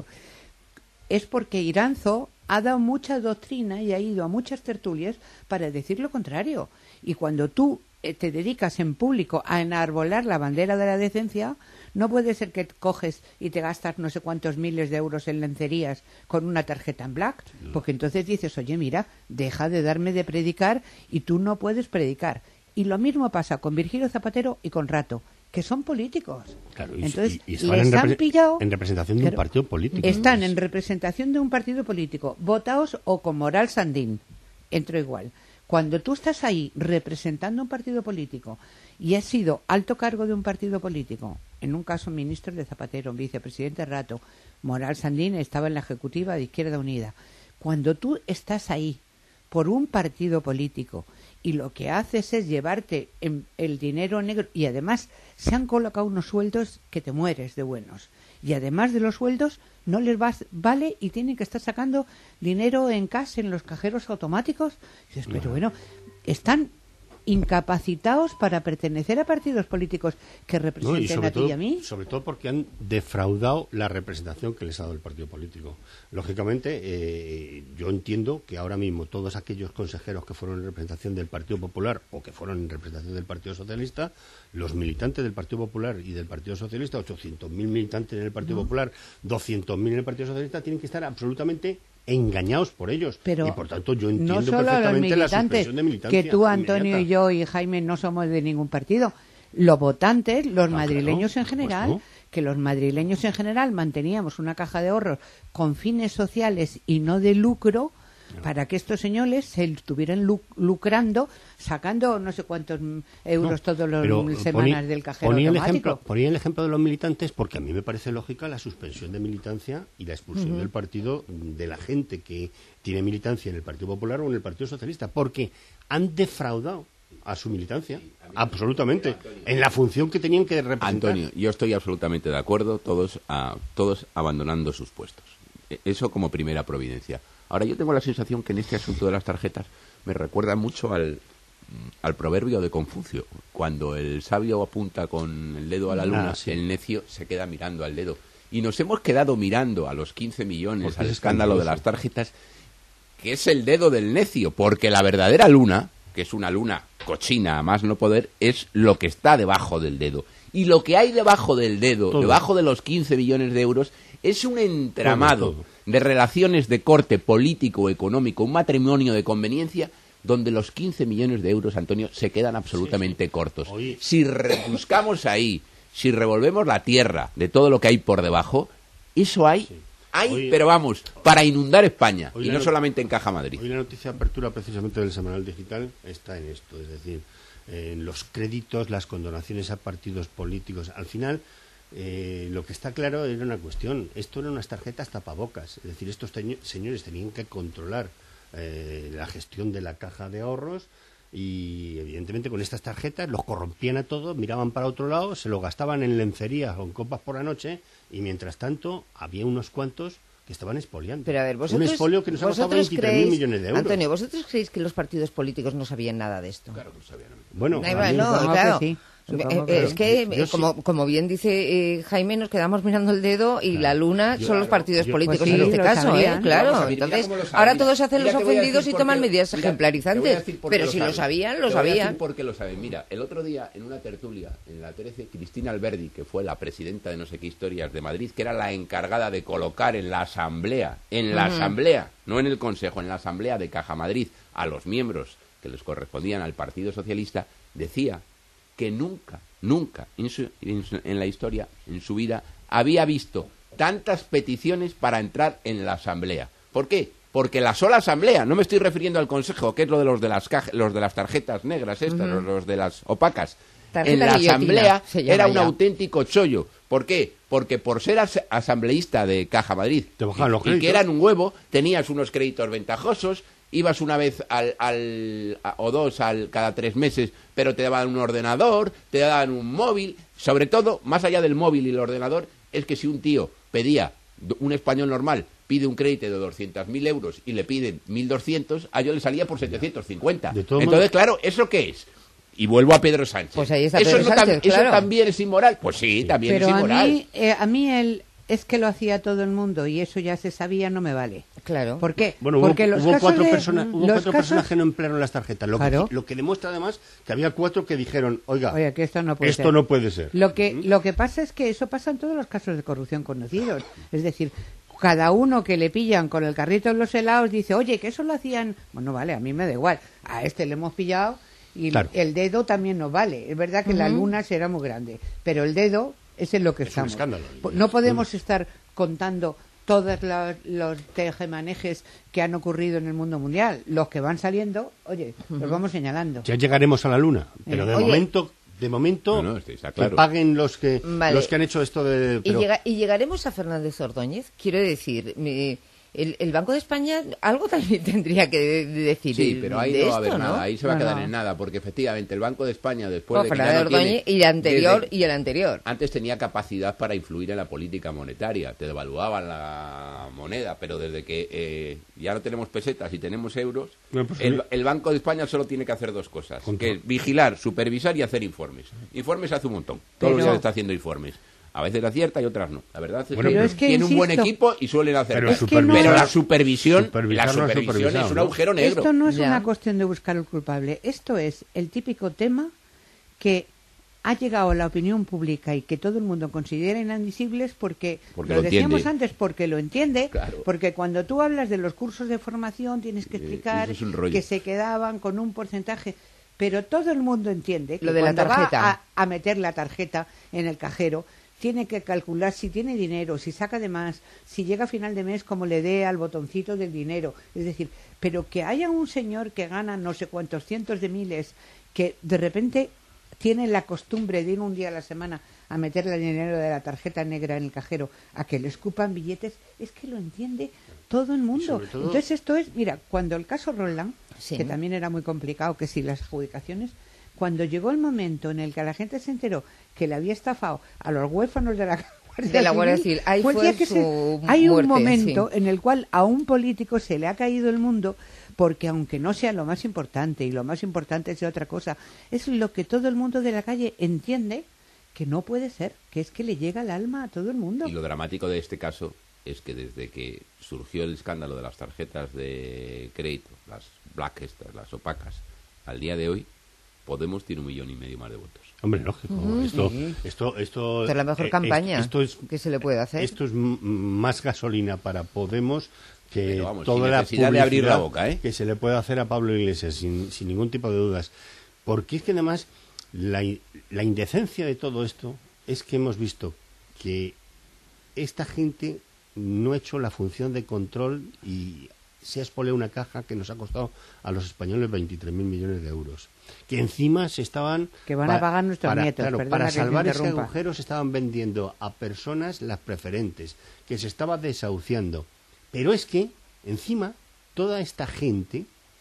es porque Iranzo ha dado mucha doctrina y ha ido a muchas tertulias para decir lo contrario. Y cuando tú eh, te dedicas en público a enarbolar la bandera de la decencia, no puede ser que coges y te gastas no sé cuántos miles de euros en lencerías con una tarjeta en black, porque entonces dices, oye, mira, deja de darme de predicar y tú no puedes predicar. Y lo mismo pasa con Virgilio Zapatero y con Rato, que son políticos. Claro, y, entonces, y, y les en, han repre- pillado... en representación de Claro, un partido político. Están ¿no? en representación de un partido político, votaos o con Moral Sandín, entro igual. Cuando tú estás ahí representando un partido político y has sido alto cargo de un partido político, en un caso ministro de Zapatero, vicepresidente Rato, Moral Sandín estaba en la ejecutiva de Izquierda Unida, cuando tú estás ahí por un partido político y lo que haces es llevarte en el dinero negro y además se han colocado unos sueldos que te mueres de buenos y además de los sueldos no les va, vale y tienen que estar sacando dinero en cash en los cajeros automáticos. Y dices, pero bueno, están incapacitados para pertenecer a partidos políticos que No, y representen sobre a ti todo, y a mí. sobre todo porque han defraudado la representación que les ha dado el partido político. Lógicamente, eh, yo entiendo que ahora mismo todos aquellos consejeros que fueron en representación del Partido Popular o que fueron en representación del Partido Socialista, los militantes del Partido Popular y del Partido Socialista, ochocientos mil militantes en el Partido No. Popular, doscientos mil en el Partido Socialista, tienen que estar absolutamente engañados por ellos. Pero y por tanto yo no entiendo solo a los perfectamente la militantes, suspensión de militancia que tú, Antonio inmediata. y yo y Jaime no somos de ningún partido. Los votantes, los Ah, madrileños claro, en general, por supuesto. que los madrileños en general manteníamos una caja de ahorros con fines sociales y no de lucro, para que estos señores se estuvieran lu- lucrando, sacando no sé cuántos mm, euros No, todos los pero semanas poní- del cajero ponía el automático. ejemplo, ponía el ejemplo de los militantes porque a mí me parece lógica la suspensión de militancia y la expulsión Ujú. del partido de la gente que tiene militancia en el Partido Popular o en el Partido Socialista, porque han defraudado a su militancia, absolutamente, en la función que tenían que representar. Antonio, yo estoy absolutamente de acuerdo, todos, a, todos abandonando sus puestos. E- Eso como primera providencia. Ahora yo tengo la sensación que en este asunto de las tarjetas me recuerda mucho al, al proverbio de Confucio. Cuando el sabio apunta con el dedo a la luna, Ah, sí. el necio se queda mirando al dedo. Y nos hemos quedado mirando a los quince millones, Porque al es escándalo de escandaloso. las tarjetas, que es el dedo del necio, porque la verdadera luna, que es una luna cochina a más no poder, es lo que está debajo del dedo. Y lo que hay debajo del dedo, Todo. debajo de los quince millones de euros, es un entramado Todo, todo. de relaciones de corte político o económico, un matrimonio de conveniencia, donde los quince millones de euros, Antonio, se quedan absolutamente Sí, sí. cortos. Oye. Si rebuscamos ahí, si revolvemos la tierra de todo lo que hay por debajo, eso hay, hay, Oye. pero vamos, para inundar España, Oye, y no la- solamente en Caja Madrid. Hoy la noticia de apertura precisamente del Semanal Digital está en esto, es decir, en los créditos, las condonaciones a partidos políticos. Al final, eh, lo que está claro era una cuestión, esto eran unas tarjetas tapabocas, es decir, estos teño- señores tenían que controlar eh, la gestión de la caja de ahorros y evidentemente con estas tarjetas los corrompían a todos, miraban para otro lado, se lo gastaban en lencería o en copas por la noche y mientras tanto había unos cuantos que estaban expoliando. Pero a ver, Un vosotros, expolio que nos ha costado vosotros veintitrés mil creéis, millones de euros. Antonio, ¿vosotros creéis que los partidos políticos no sabían nada de esto? Claro que lo sabían. Bueno, Ahí a va, mí- no, supongo claro. que sí, supongo Eh, que es sí. que, Yo eh, sí. como, como bien dice eh, Jaime, nos quedamos mirando el dedo y la luna Yo- son los partidos yo- políticos pues en sí, este lo caso, sabían. ¿eh? Claro. Vamos a ver, mira Entonces, cómo lo saben. ahora Mira, todos se hacen mira, los te voy a ofendidos decir y por toman qué- medidas mira, te voy a ejemplarizantes. decir por qué Pero lo si lo saben. sabían, Te lo voy a decir sabían. por qué lo saben. Mira, el otro día en una tertulia en la trece, Cristina Alberdi, que fue la presidenta de no sé qué historias de Madrid, que era la encargada de colocar en la asamblea, en la asamblea, no en el Consejo, en la asamblea de Caja Madrid, a los miembros que les correspondían al Partido Socialista, decía que nunca, nunca en, su- en su- en la historia, en su vida, había visto tantas peticiones para entrar en la asamblea. ¿Por qué? Porque la sola asamblea, no me estoy refiriendo al Consejo, que es lo de los de las caja- los de las tarjetas negras estas, los, los de las opacas. Tarjeta En la guillotina, asamblea se llama era un ya. auténtico chollo. ¿Por qué? Porque por ser as- asambleísta de Caja Madrid Te bajaban los y, y que créditos. eran un huevo, tenías unos créditos ventajosos, ibas una vez al, al a- o dos al cada tres meses, pero te daban un ordenador, te daban un móvil. Sobre todo, más allá del móvil y el ordenador, es que si un tío pedía, do- un español normal, pide un crédito de doscientos mil euros y le piden mil doscientos, a yo le salía por setecientos cincuenta. De todo Entonces, modo- claro, ¿eso qué es? Y vuelvo a Pedro Sánchez. Pues ahí está ¿Eso, Pedro no tam- Sánchez, ¿Eso claro. también es inmoral? Pues sí, también Pero es a inmoral. mí, eh, a mí el es que lo hacía todo el mundo y eso ya se sabía, no me vale. Claro. ¿Por qué? Bueno, hubo, Porque los hubo casos cuatro, de- personas, hubo los cuatro casos- personas que no emplearon las tarjetas. Lo, Claro. que, lo que demuestra además que había cuatro que dijeron, oiga, Oye, que esto no puede esto ser. no puede ser. Lo que, lo que pasa es que eso pasa en todos los casos de corrupción conocidos. Es decir, cada uno que le pillan con el carrito en los helados dice, oye, que eso lo hacían... Bueno, vale, a mí me da igual. A este le hemos pillado y Claro. el dedo también nos vale. Es verdad que la luna será muy grande, pero el dedo es en lo que Es un estamos. escándalo. Po- No podemos estar contando todos los, los tejemanejes que han ocurrido en el mundo mundial. Los que van saliendo, oye, los vamos señalando. Ya llegaremos a la luna, pero de Oye. momento, de momento, No, no, está que claro. paguen los que Vale. los que han hecho esto de. ¿Y, pero- llega- y llegaremos a Fernández Ordóñez? Quiero decir, mi- el, el Banco de España algo también tendría que de- de decir Sí, pero ahí de no va a esto, haber ¿no? nada, ahí se va a No, quedar no. en nada, porque efectivamente el Banco de España, después Oh, de que ya Fernández no tiene- Ordóñez y el anterior desde- y el anterior. Antes tenía capacidad para influir en la política monetaria, te devaluaban la moneda, pero desde que eh, ya no tenemos pesetas y tenemos euros, Bueno, pues, el, oye. el Banco de España solo tiene que hacer dos cosas, Control. que es vigilar, supervisar y hacer informes. Informes hace un montón, todos los Pero- días está haciendo informes. A veces acierta y otras no. La verdad es Bueno, que, pero es que tiene un buen insisto- equipo y suelen hacer. Pero Es que pero, no- la supervisión, Supervisar la no ha supervisión supervisado, es un ¿no? agujero negro. Esto no es Ya. una cuestión de buscar el culpable. Esto es el típico tema que ha llegado a la opinión pública y que todo el mundo considera inadmisibles porque, Porque lo lo decíamos entiende. antes, porque lo entiende, Claro. porque cuando tú hablas de los cursos de formación tienes que Eh, explicar eso es un rollo. que se quedaban con un porcentaje, pero todo el mundo entiende que Lo de la cuando va tarjeta. a, a meter la tarjeta en el cajero tiene que calcular si tiene dinero, si saca de más, si llega a final de mes como le dé al botoncito del dinero. Es decir, pero que haya un señor que gana no sé cuántos cientos de miles, que de repente tiene la costumbre de ir un día a la semana a meterle el dinero de la tarjeta negra en el cajero, a que le escupan billetes, es que lo entiende todo el mundo. sobre todo- Entonces esto es, mira, cuando el caso Roland, Sí. que también era muy complicado, que si las adjudicaciones, cuando llegó el momento en el que la gente se enteró que le había estafado a los huérfanos de la Guardia De la Guardia Civil, ahí el fue día que su se- hay muerte, un momento sí. en el cual a un político se le ha caído el mundo porque aunque no sea lo más importante y lo más importante sea otra cosa, es lo que todo el mundo de la calle entiende que no puede ser, que es que le llega el alma a todo el mundo. Y lo dramático de este caso es que desde que surgió el escándalo de las tarjetas de crédito, las black estas, las opacas, al día de hoy, Podemos tiene un millón y medio más de votos. Hombre, lógico. Uh-huh. Esto, sí. esto, esto, Esta es la mejor eh, campaña esto es, que se le puede hacer. Esto es m- más gasolina para Podemos que vamos, toda la publicidad de abrir la boca, ¿eh? que se le puede hacer a Pablo Iglesias, sin, sin ningún tipo de dudas. Porque es que además la, la indecencia de todo esto es que hemos visto que esta gente no ha hecho la función de control y se ha expoliado una caja que nos ha costado a los españoles veintitrés mil millones de euros. Que encima se estaban... Que van a pagar nuestros para, nietos. Claro, para salvar ese agujero se estaban vendiendo a personas las preferentes, que se estaba desahuciando. Pero es que, encima, toda esta gente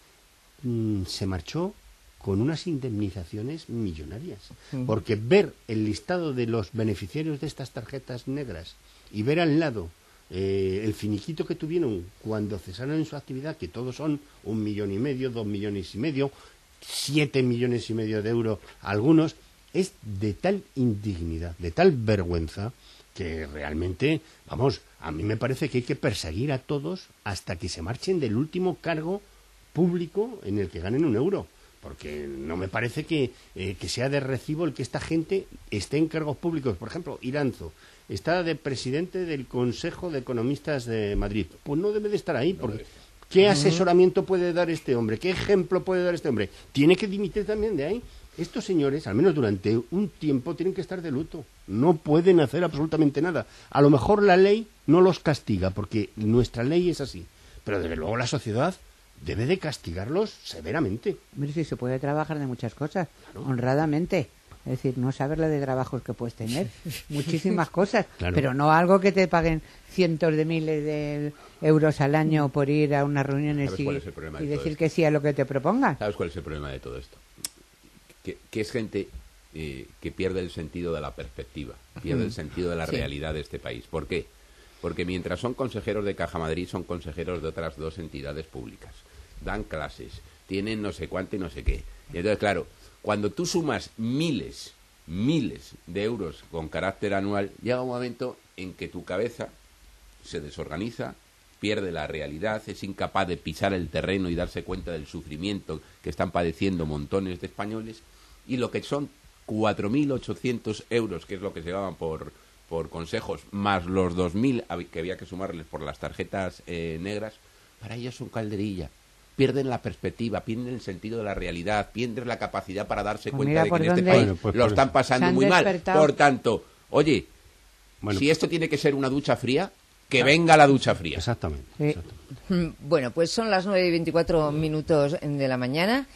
mmm, se marchó con unas indemnizaciones millonarias. Uh-huh. Porque ver el listado de los beneficiarios de estas tarjetas negras y ver al lado eh, el finiquito que tuvieron cuando cesaron en su actividad, que todos son un millón y medio, dos millones y medio, siete millones y medio de euros algunos, es de tal indignidad, de tal vergüenza, que realmente, vamos, a mí me parece que hay que perseguir a todos hasta que se marchen del último cargo público en el que ganen un euro. Porque no me parece que, eh, que sea de recibo el que esta gente esté en cargos públicos. Por ejemplo, Iranzo está de presidente del Consejo de Economistas de Madrid. Pues no debe de estar ahí, porque ¿qué asesoramiento puede dar este hombre? ¿Qué ejemplo puede dar este hombre? Tiene que dimitir también de ahí. Estos señores, al menos durante un tiempo, tienen que estar de luto. No pueden hacer absolutamente nada. A lo mejor la ley no los castiga, porque nuestra ley es así. Pero desde luego la sociedad debe de castigarlos severamente. Mire, si se puede trabajar de muchas cosas, claro, honradamente. Es decir, no saber la de trabajos que puedes tener, muchísimas cosas, claro, pero no algo que te paguen cientos de miles de euros al año por ir a unas reuniones y, y decir esto? que sí a lo que te propongan. ¿Sabes cuál es el problema de todo esto? Que, que es gente eh, que pierde el sentido de la perspectiva, pierde mm. el sentido de la sí. realidad de este país. ¿Por qué? Porque mientras son consejeros de Caja Madrid, son consejeros de otras dos entidades públicas. Dan clases, tienen no sé cuánto y no sé qué. Y entonces, claro, cuando tú sumas miles, miles de euros con carácter anual, llega un momento en que tu cabeza se desorganiza, pierde la realidad, es incapaz de pisar el terreno y darse cuenta del sufrimiento que están padeciendo montones de españoles, y lo que son cuatro mil ochocientos euros, que es lo que se llamaban por... por consejos, más los dos mil que había que sumarles por las tarjetas eh, negras, para ellos son calderilla. Pierden la perspectiva, pierden el sentido de la realidad, pierden la capacidad para darse pues cuenta de que en este país bueno, pues lo están pasando muy despertado. mal. Por tanto, oye, bueno, si esto tiene que ser una ducha fría, que claro, venga la ducha fría. Exactamente, sí. exactamente. Bueno, pues son las nueve y veinticuatro minutos de la mañana.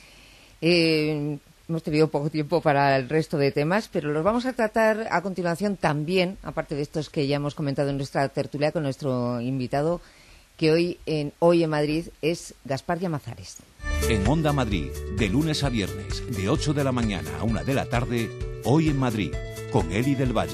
Eh... Hemos tenido poco tiempo para el resto de temas, pero los vamos a tratar a continuación también, aparte de estos que ya hemos comentado en nuestra tertulia con nuestro invitado, que hoy en Hoy en Madrid es Gaspar Llamazares. En Onda Madrid, de lunes a viernes, de ocho de la mañana a una de la tarde, Hoy en Madrid, con Eli del Valle.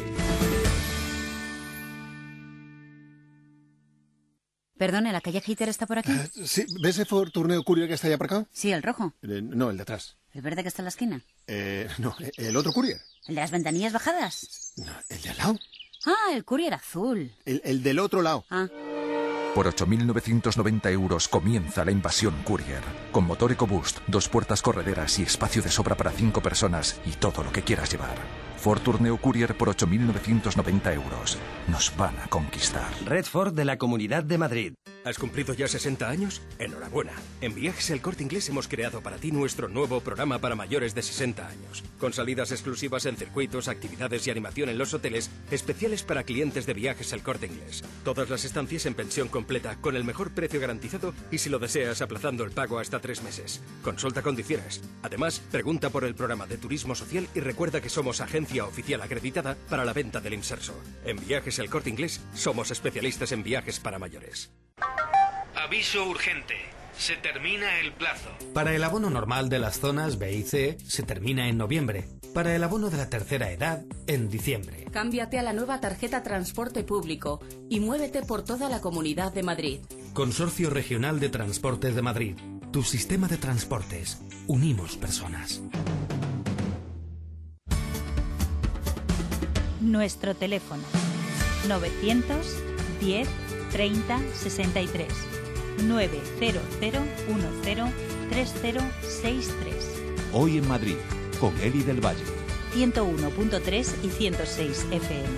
Perdone, ¿la calle Hitter está por aquí? Uh, sí, ¿ves el Ford Tourneo Courier que está allá por acá? Sí, el rojo. Eh, no, el de atrás. ¿El verde que está en la esquina? Eh, no, el otro Courier. ¿El de las ventanillas bajadas? No, el de al lado. Ah, el Courier azul. El, el del otro lado. Ah. Por ocho mil novecientos noventa euros comienza la invasión Courier. Con motor EcoBoost, dos puertas correderas y espacio de sobra para cinco personas y todo lo que quieras llevar. Ford Tourneo Courier por ocho mil novecientos noventa euros. Nos van a conquistar. Red Ford de la Comunidad de Madrid. ¿Has cumplido ya sesenta años? Enhorabuena. En Viajes El Corte Inglés hemos creado para ti nuestro nuevo programa para mayores de sesenta años. Con salidas exclusivas en circuitos, actividades y animación en los hoteles, especiales para clientes de Viajes El Corte Inglés. Todas las estancias en pensión completa, con el mejor precio garantizado y si lo deseas aplazando el pago hasta tres meses. Consulta condiciones. Además, pregunta por el programa de turismo social y recuerda que somos agencia oficial acreditada para la venta del inserso. En Viajes El Corte Inglés somos especialistas en viajes para mayores. Aviso urgente. Se termina el plazo. Para el abono normal de las zonas B y C se termina en noviembre. Para el abono de la tercera edad, en diciembre. Cámbiate a la nueva tarjeta Transporte Público y muévete por toda la Comunidad de Madrid. Consorcio Regional de Transportes de Madrid. Tu sistema de transportes. Unimos personas. Nuestro teléfono novecientos diez treinta sesenta y tres nueve cero cero uno cero tres cero seis tres. Hoy en Madrid, con Eli del Valle. ciento uno punto tres y ciento seis F M.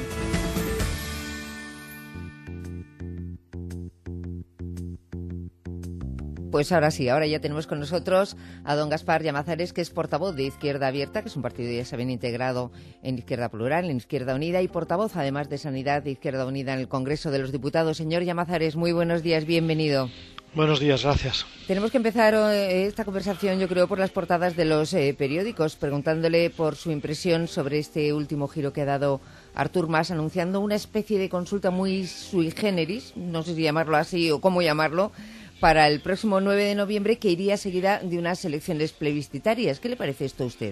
Pues ahora sí, ahora ya tenemos con nosotros a don Gaspar Llamazares, que es portavoz de Izquierda Abierta, que es un partido, ya saben, integrado en Izquierda Plural, en Izquierda Unida, y portavoz, además de Sanidad, de Izquierda Unida en el Congreso de los Diputados. Señor Llamazares, muy buenos días, bienvenido. Buenos días, gracias. Tenemos que empezar eh, esta conversación, yo creo, por las portadas de los eh, periódicos, preguntándole por su impresión sobre este último giro que ha dado Artur Mas, anunciando una especie de consulta muy sui generis, no sé si llamarlo así o cómo llamarlo, para el próximo nueve de noviembre, que iría seguida de unas elecciones plebiscitarias. ¿Qué le parece esto a usted?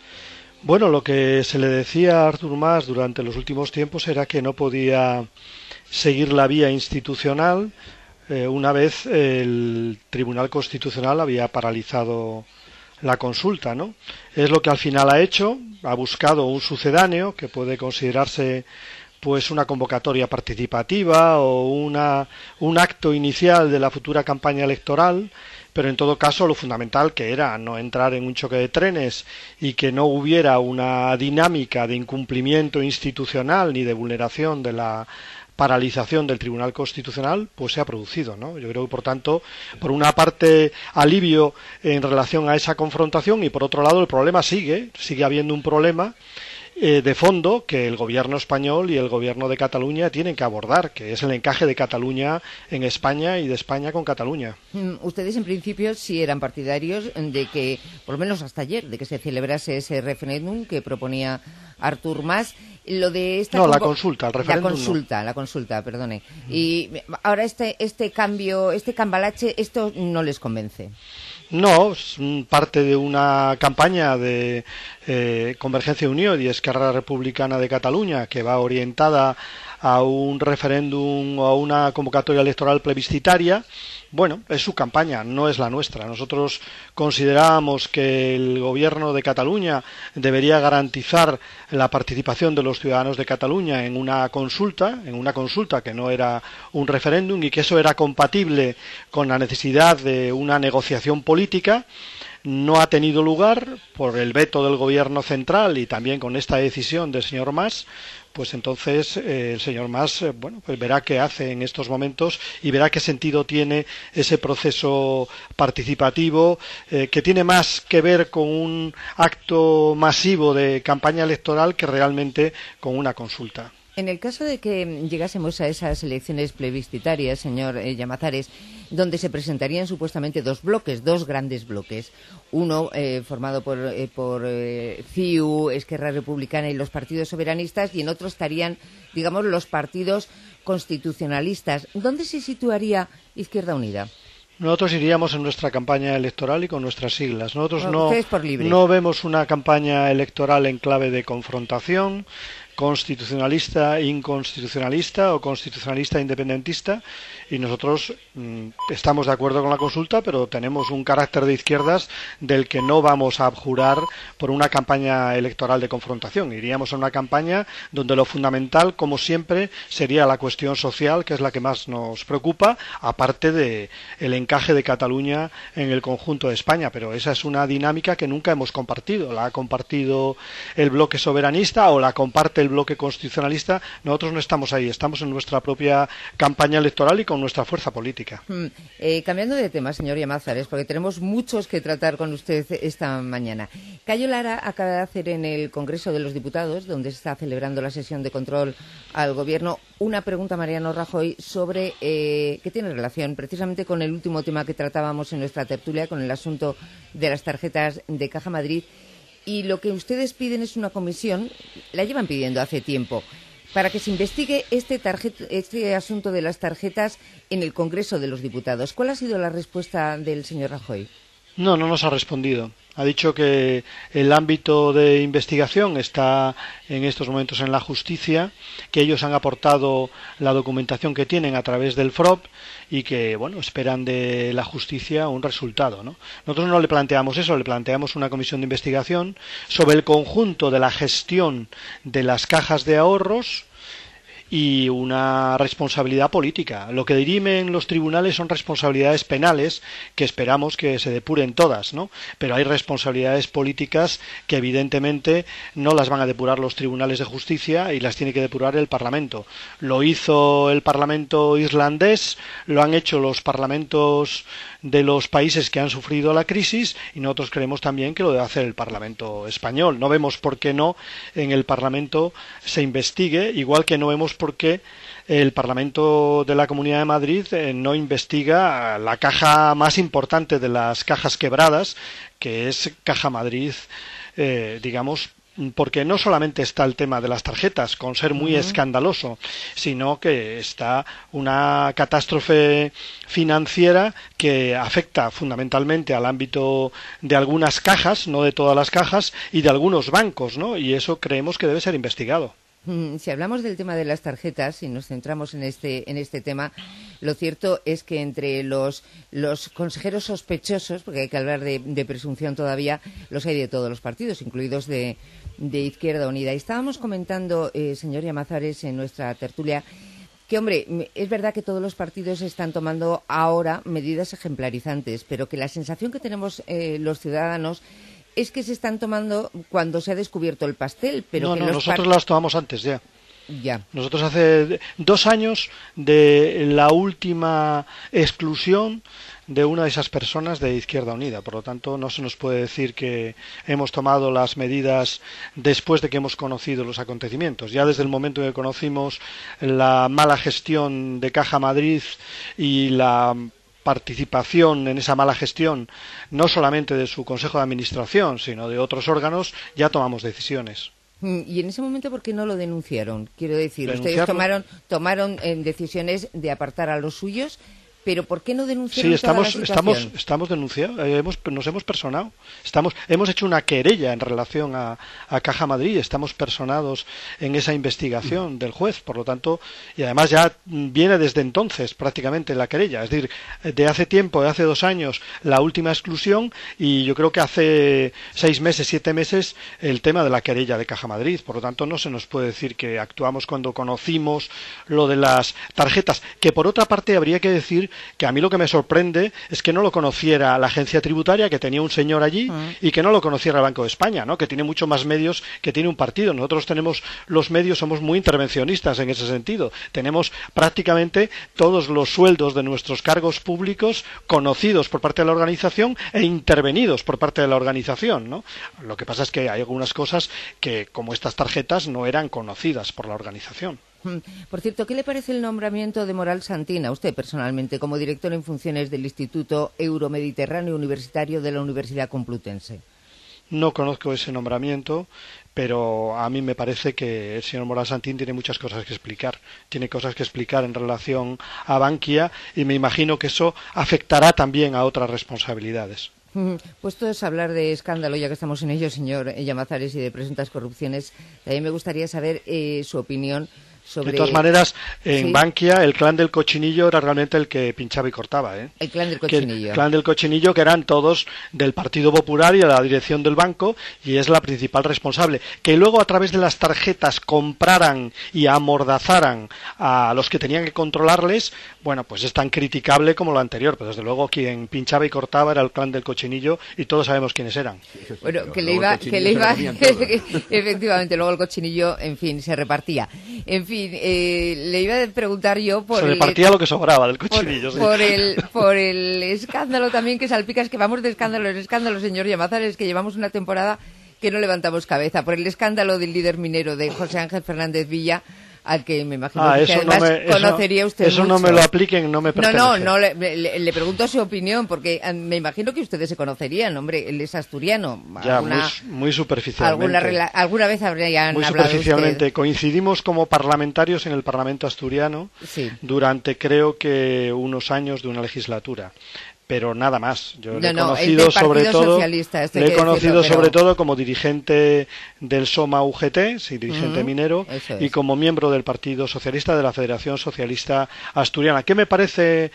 Bueno, lo que se le decía a Artur Mas durante los últimos tiempos era que no podía seguir la vía institucional eh, una vez el Tribunal Constitucional había paralizado la consulta, ¿no? Es lo que al final ha hecho, ha buscado un sucedáneo que puede considerarse pues una convocatoria participativa o una, un acto inicial de la futura campaña electoral, pero en todo caso lo fundamental, que era no entrar en un choque de trenes y que no hubiera una dinámica de incumplimiento institucional ni de vulneración de la paralización del Tribunal Constitucional, pues se ha producido, ¿no? Yo creo que, por tanto, por una parte, alivio en relación a esa confrontación, y por otro lado el problema sigue, sigue habiendo un problema Eh, de fondo que el gobierno español y el gobierno de Cataluña tienen que abordar, que es el encaje de Cataluña en España y de España con Cataluña. Mm, ustedes, en principio, sí eran partidarios de que, por lo menos hasta ayer, de que se celebrase ese referéndum que proponía Artur Mas. Lo de esta no, la consulta, el referéndum. La consulta, no. la consulta, perdone. Mm. Y ahora este, este cambio, este cambalache, ¿esto no les convence? No, es parte de una campaña de eh, Convergencia y Unió y Esquerra Republicana de Cataluña que va orientada a un referéndum o a una convocatoria electoral plebiscitaria. Bueno, es su campaña, no es la nuestra. Nosotros considerábamos que el gobierno de Cataluña debería garantizar la participación de los ciudadanos de Cataluña en una consulta, en una consulta que no era un referéndum, y que eso era compatible con la necesidad de una negociación política. No ha tenido lugar por el veto del gobierno central y también con esta decisión del señor Mas. Pues entonces eh, el señor Mas eh, bueno, pues verá qué hace en estos momentos y verá qué sentido tiene ese proceso participativo eh, que tiene más que ver con un acto masivo de campaña electoral que realmente con una consulta. En el caso de que llegásemos a esas elecciones plebiscitarias, señor eh, Llamazares, donde se presentarían supuestamente dos bloques, dos grandes bloques, uno eh, formado por, eh, por eh, C I U, Esquerra Republicana y los partidos soberanistas, y en otro estarían, digamos, los partidos constitucionalistas. ¿Dónde se situaría Izquierda Unida? Nosotros iríamos en nuestra campaña electoral y con nuestras siglas. Nosotros no, por libre. no vemos una campaña electoral en clave de confrontación, constitucionalista, inconstitucionalista o constitucionalista independentista, y nosotros mmm, estamos de acuerdo con la consulta, pero tenemos un carácter de izquierdas del que no vamos a abjurar por una campaña electoral de confrontación. Iríamos a una campaña donde lo fundamental, como siempre, sería la cuestión social, que es la que más nos preocupa, aparte de el encaje de Cataluña en el conjunto de España, pero esa es una dinámica que nunca hemos compartido. La ha compartido el bloque soberanista o la comparte el bloque constitucionalista. Nosotros no estamos ahí, estamos en nuestra propia campaña electoral y con nuestra fuerza política. Mm, eh, cambiando de tema, señor Llamazares, porque tenemos muchos que tratar con usted esta mañana. Cayo Lara acaba de hacer en el Congreso de los Diputados, donde se está celebrando la sesión de control al Gobierno, una pregunta a Mariano Rajoy sobre eh, que tiene relación precisamente con el último tema que tratábamos en nuestra tertulia, con el asunto de las tarjetas de Caja Madrid. Y lo que ustedes piden es una comisión, la llevan pidiendo hace tiempo, para que se investigue este, tarjet, este asunto de las tarjetas en el Congreso de los Diputados. ¿Cuál ha sido la respuesta del señor Rajoy? No, no nos ha respondido. Ha dicho que el ámbito de investigación está en estos momentos en la justicia, que ellos han aportado la documentación que tienen a través del F R O P y que, bueno, esperan de la justicia un resultado, ¿no? Nosotros no le planteamos eso, le planteamos una comisión de investigación sobre el conjunto de la gestión de las cajas de ahorros y una responsabilidad política. Lo que dirimen los tribunales son responsabilidades penales que esperamos que se depuren todas, ¿no? Pero hay responsabilidades políticas que evidentemente no las van a depurar los tribunales de justicia y las tiene que depurar el Parlamento. Lo hizo el Parlamento islandés, lo han hecho los parlamentos de los países que han sufrido la crisis y nosotros creemos también que lo debe hacer el Parlamento español. No vemos por qué no en el Parlamento se investigue, igual que no vemos por qué el Parlamento de la Comunidad de Madrid eh, no investiga la caja más importante de las cajas quebradas, que es Caja Madrid, eh, digamos, porque no solamente está el tema de las tarjetas, con ser muy uh-huh. escandaloso, sino que está una catástrofe financiera que afecta fundamentalmente al ámbito de algunas cajas, no de todas las cajas, y de algunos bancos, ¿no? Y eso creemos que debe ser investigado. Si hablamos del tema de las tarjetas y nos centramos en este en este tema, lo cierto es que entre los los consejeros sospechosos, porque hay que hablar de, de presunción todavía, los hay de todos los partidos, incluidos de, de Izquierda Unida. Y estábamos comentando, eh, señor Llamazares, en nuestra tertulia, que, hombre, es verdad que todos los partidos están tomando ahora medidas ejemplarizantes, pero que la sensación que tenemos eh, los ciudadanos es que se están tomando cuando se ha descubierto el pastel, pero no, que no, los nosotros par... las tomamos antes ya. Ya. Nosotros hace dos años de la última exclusión de una de esas personas de Izquierda Unida. Por lo tanto, no se nos puede decir que hemos tomado las medidas después de que hemos conocido los acontecimientos. Ya desde el momento en que conocimos la mala gestión de Caja Madrid y la participación en esa mala gestión, no solamente de su Consejo de Administración, sino de otros órganos, ya tomamos decisiones. Y en ese momento, ¿por qué no lo denunciaron? Quiero decir, ustedes tomaron tomaron eh, decisiones de apartar a los suyos, pero ¿por qué no denunciaron Sí, estamos, toda la estamos, situación? estamos denunciando, eh, hemos, nos hemos personado, estamos, hemos hecho una querella en relación a, a Caja Madrid, estamos personados en esa investigación del juez, por lo tanto, y además ya viene desde entonces prácticamente la querella, es decir, de hace tiempo, de hace dos años, la última exclusión, y yo creo que hace seis meses, siete meses, el tema de la querella de Caja Madrid, por lo tanto no se nos puede decir que actuamos cuando conocimos lo de las tarjetas, que por otra parte habría que decir que a mí lo que me sorprende es que no lo conociera la agencia tributaria, que tenía un señor allí, uh-huh. y que no lo conociera el Banco de España, ¿no? Que tiene mucho más medios que tiene un partido. Nosotros tenemos los medios, somos muy intervencionistas en ese sentido. Tenemos prácticamente todos los sueldos de nuestros cargos públicos conocidos por parte de la organización e intervenidos por parte de la organización, ¿no? Lo que pasa es que hay algunas cosas que, como estas tarjetas, no eran conocidas por la organización. Por cierto, ¿qué le parece el nombramiento de Moral Santín a usted personalmente como director en funciones del Instituto Euromediterráneo Universitario de la Universidad Complutense? No conozco ese nombramiento, pero a mí me parece que el señor Moral Santín tiene muchas cosas que explicar. Tiene cosas que explicar en relación a Bankia y me imagino que eso afectará también a otras responsabilidades. Puesto es hablar de escándalo, ya que estamos en ello, señor Llamazares, y de presuntas corrupciones, también me gustaría saber eh, su opinión sobre... De todas maneras, en ¿Sí? Bankia, el clan del cochinillo era realmente el que pinchaba y cortaba, ¿eh? El clan del Que cochinillo. el clan del cochinillo, que eran todos del Partido Popular y de la dirección del banco, y es la principal responsable. Que luego, a través de las tarjetas, compraran y amordazaran a los que tenían que controlarles, bueno, pues es tan criticable como lo anterior, pero desde luego quien pinchaba y cortaba era el clan del cochinillo, y todos sabemos quiénes eran. Bueno, que le iba... Que le iba efectivamente, luego el cochinillo, en fin, se repartía. En fin, eh, le iba a preguntar yo por... Se repartía el, lo que sobraba del cochinillo. Por, sí. por, el, por el escándalo también que salpica, es que vamos de escándalo en escándalo, señor Llamazares, que llevamos una temporada que no levantamos cabeza. Por el escándalo del líder minero de José Ángel Fernández Villa, al que me imagino ah, que eso además no me, conocería eso, usted Eso mucho. no me lo apliquen, no me pertenece. No, no, no le, le, le pregunto su opinión, porque me imagino que ustedes se conocerían, hombre, él es asturiano. Ya, alguna, muy, muy superficialmente. Alguna, alguna vez habrían muy hablado superficialmente. usted. Coincidimos como parlamentarios en el Parlamento asturiano sí. durante, creo que, unos años de una legislatura. pero nada más. Yo no, le he no, conocido sobre todo, le he conocido decirlo, pero... sobre todo como dirigente del Soma U G T, sí, dirigente uh-huh, minero, es. y como miembro del Partido Socialista de la Federación Socialista Asturiana. ¿Qué me parece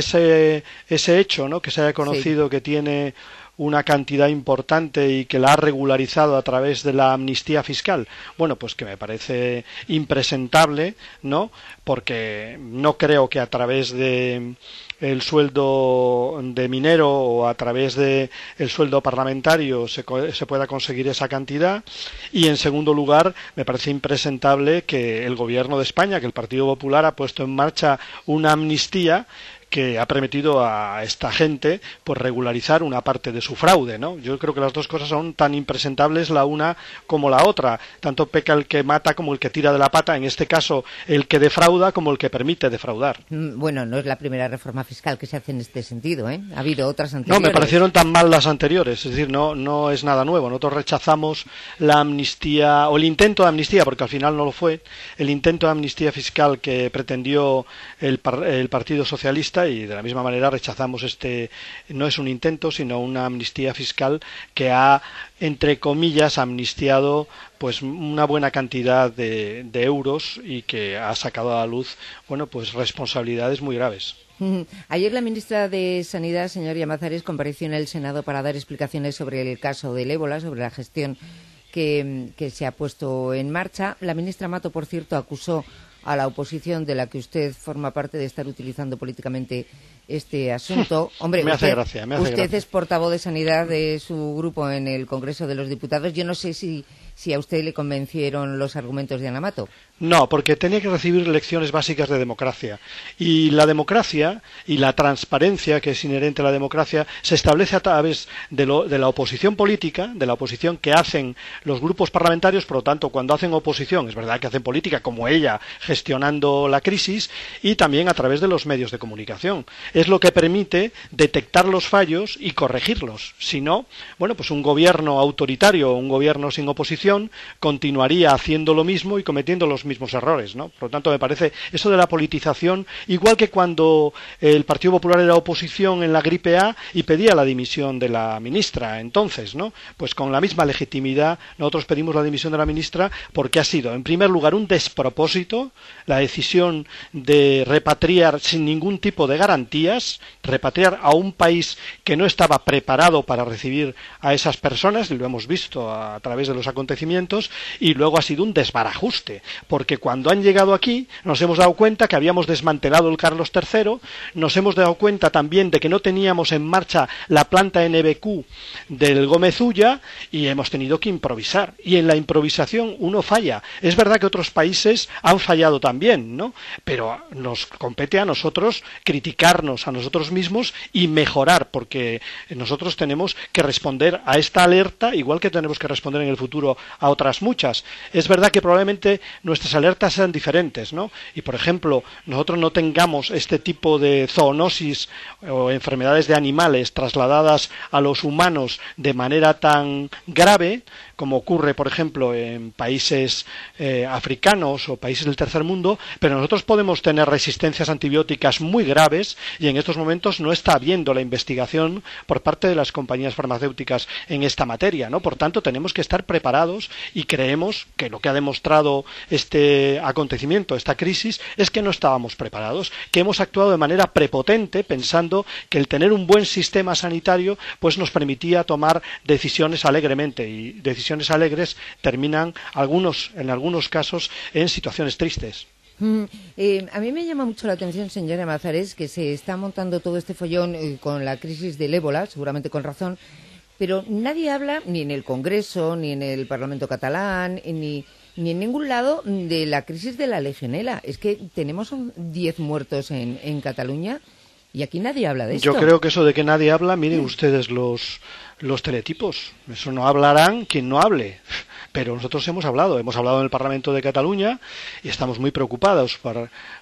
ese ese hecho, ¿no? Que se haya conocido sí. que tiene una cantidad importante y que la ha regularizado a través de la amnistía fiscal? Bueno, pues que me parece impresentable, ¿no? Porque no creo que a través de el sueldo de minero o a través de el sueldo parlamentario se, se pueda conseguir esa cantidad, y en segundo lugar me parece impresentable que el gobierno de España, que el Partido Popular ha puesto en marcha una amnistía que ha permitido a esta gente pues regularizar una parte de su fraude, ¿no? Yo creo que las dos cosas son tan impresentables la una como la otra. Tanto peca el que mata como el que tira de la pata, en este caso el que defrauda como el que permite defraudar. Bueno, no es la primera reforma fiscal que se hace en este sentido, ¿eh? Ha habido otras anteriores. No, me parecieron tan mal las anteriores, es decir, no, no es nada nuevo. Nosotros rechazamos la amnistía, o el intento de amnistía, porque al final no lo fue, el intento de amnistía fiscal que pretendió el, par, el Partido Socialista, y de la misma manera rechazamos este, no es un intento sino una amnistía fiscal que ha, entre comillas, amnistiado pues una buena cantidad de, de euros y que ha sacado a la luz, bueno, pues responsabilidades muy graves. Ayer la ministra de Sanidad, señora Llamazares, compareció en el Senado para dar explicaciones sobre el caso del ébola, sobre la gestión que, que se ha puesto en marcha. La ministra Mato, por cierto, acusó a la oposición de la que usted forma parte de estar utilizando políticamente este asunto. Hombre, me hace usted, gracia, me hace usted gracia. es portavoz de Sanidad de su grupo en el Congreso de los Diputados. Yo no sé si, si a usted le convencieron los argumentos de Ana Mato. No, porque tenía que recibir lecciones básicas de democracia. Y la democracia y la transparencia que es inherente a la democracia se establece a través de, lo, de la oposición política, de la oposición que hacen los grupos parlamentarios. Por lo tanto, cuando hacen oposición, es verdad que hacen política como ella, gestionando la crisis, y también a través de los medios de comunicación. Es lo que permite detectar los fallos y corregirlos. Si no, bueno, pues un gobierno autoritario o un gobierno sin oposición continuaría haciendo lo mismo y cometiendo los mismos errores, ¿no? Por lo tanto, me parece eso de la politización, igual que cuando el Partido Popular era oposición en la gripe A y pedía la dimisión de la ministra entonces, ¿no? Pues con la misma legitimidad nosotros pedimos la dimisión de la ministra, porque ha sido, en primer lugar, un despropósito la decisión de repatriar sin ningún tipo de garantías, repatriar a un país que no estaba preparado para recibir a esas personas, y lo hemos visto a, a través de los acontecimientos, y luego ha sido un desbarajuste, porque cuando han llegado aquí nos hemos dado cuenta que habíamos desmantelado el Carlos tercero, nos hemos dado cuenta también de que no teníamos en marcha la planta N B Q del Gómez Ulla, y hemos tenido que improvisar, y en la improvisación uno falla. Es verdad que otros países han fallado también, ¿no? Pero nos compete a nosotros criticarnos a nosotros mismos y mejorar, porque nosotros tenemos que responder a esta alerta igual que tenemos que responder en el futuro a otras muchas. Es verdad que probablemente nuestras alertas sean diferentes, ¿no? Y, por ejemplo, nosotros no tengamos este tipo de zoonosis o enfermedades de animales trasladadas a los humanos de manera tan grave como ocurre, por ejemplo, en países eh, africanos o países del tercer mundo, pero nosotros podemos tener resistencias antibióticas muy graves, y en estos momentos no está habiendo la investigación por parte de las compañías farmacéuticas en esta materia, ¿no? Por tanto, tenemos que estar preparados, y creemos que lo que ha demostrado este acontecimiento, esta crisis, es que no estábamos preparados, que hemos actuado de manera prepotente pensando que el tener un buen sistema sanitario pues nos permitía tomar decisiones alegremente, y decisiones alegres terminan algunos, en algunos casos en situaciones tristes. Mm, eh, a mí me llama mucho la atención, señora Llamazares, que se está montando todo este follón eh, con la crisis del ébola, seguramente con razón, pero nadie habla, ni en el Congreso, ni en el Parlamento catalán, ni, ni en ningún lado, de la crisis de la legionela. Es que tenemos diez muertos en, en Cataluña y aquí nadie habla de esto. Yo creo que eso de que nadie habla, miren ustedes los, los teletipos. Eso no hablarán quien no hable. Pero nosotros hemos hablado, hemos hablado en el Parlamento de Cataluña y estamos muy preocupados por,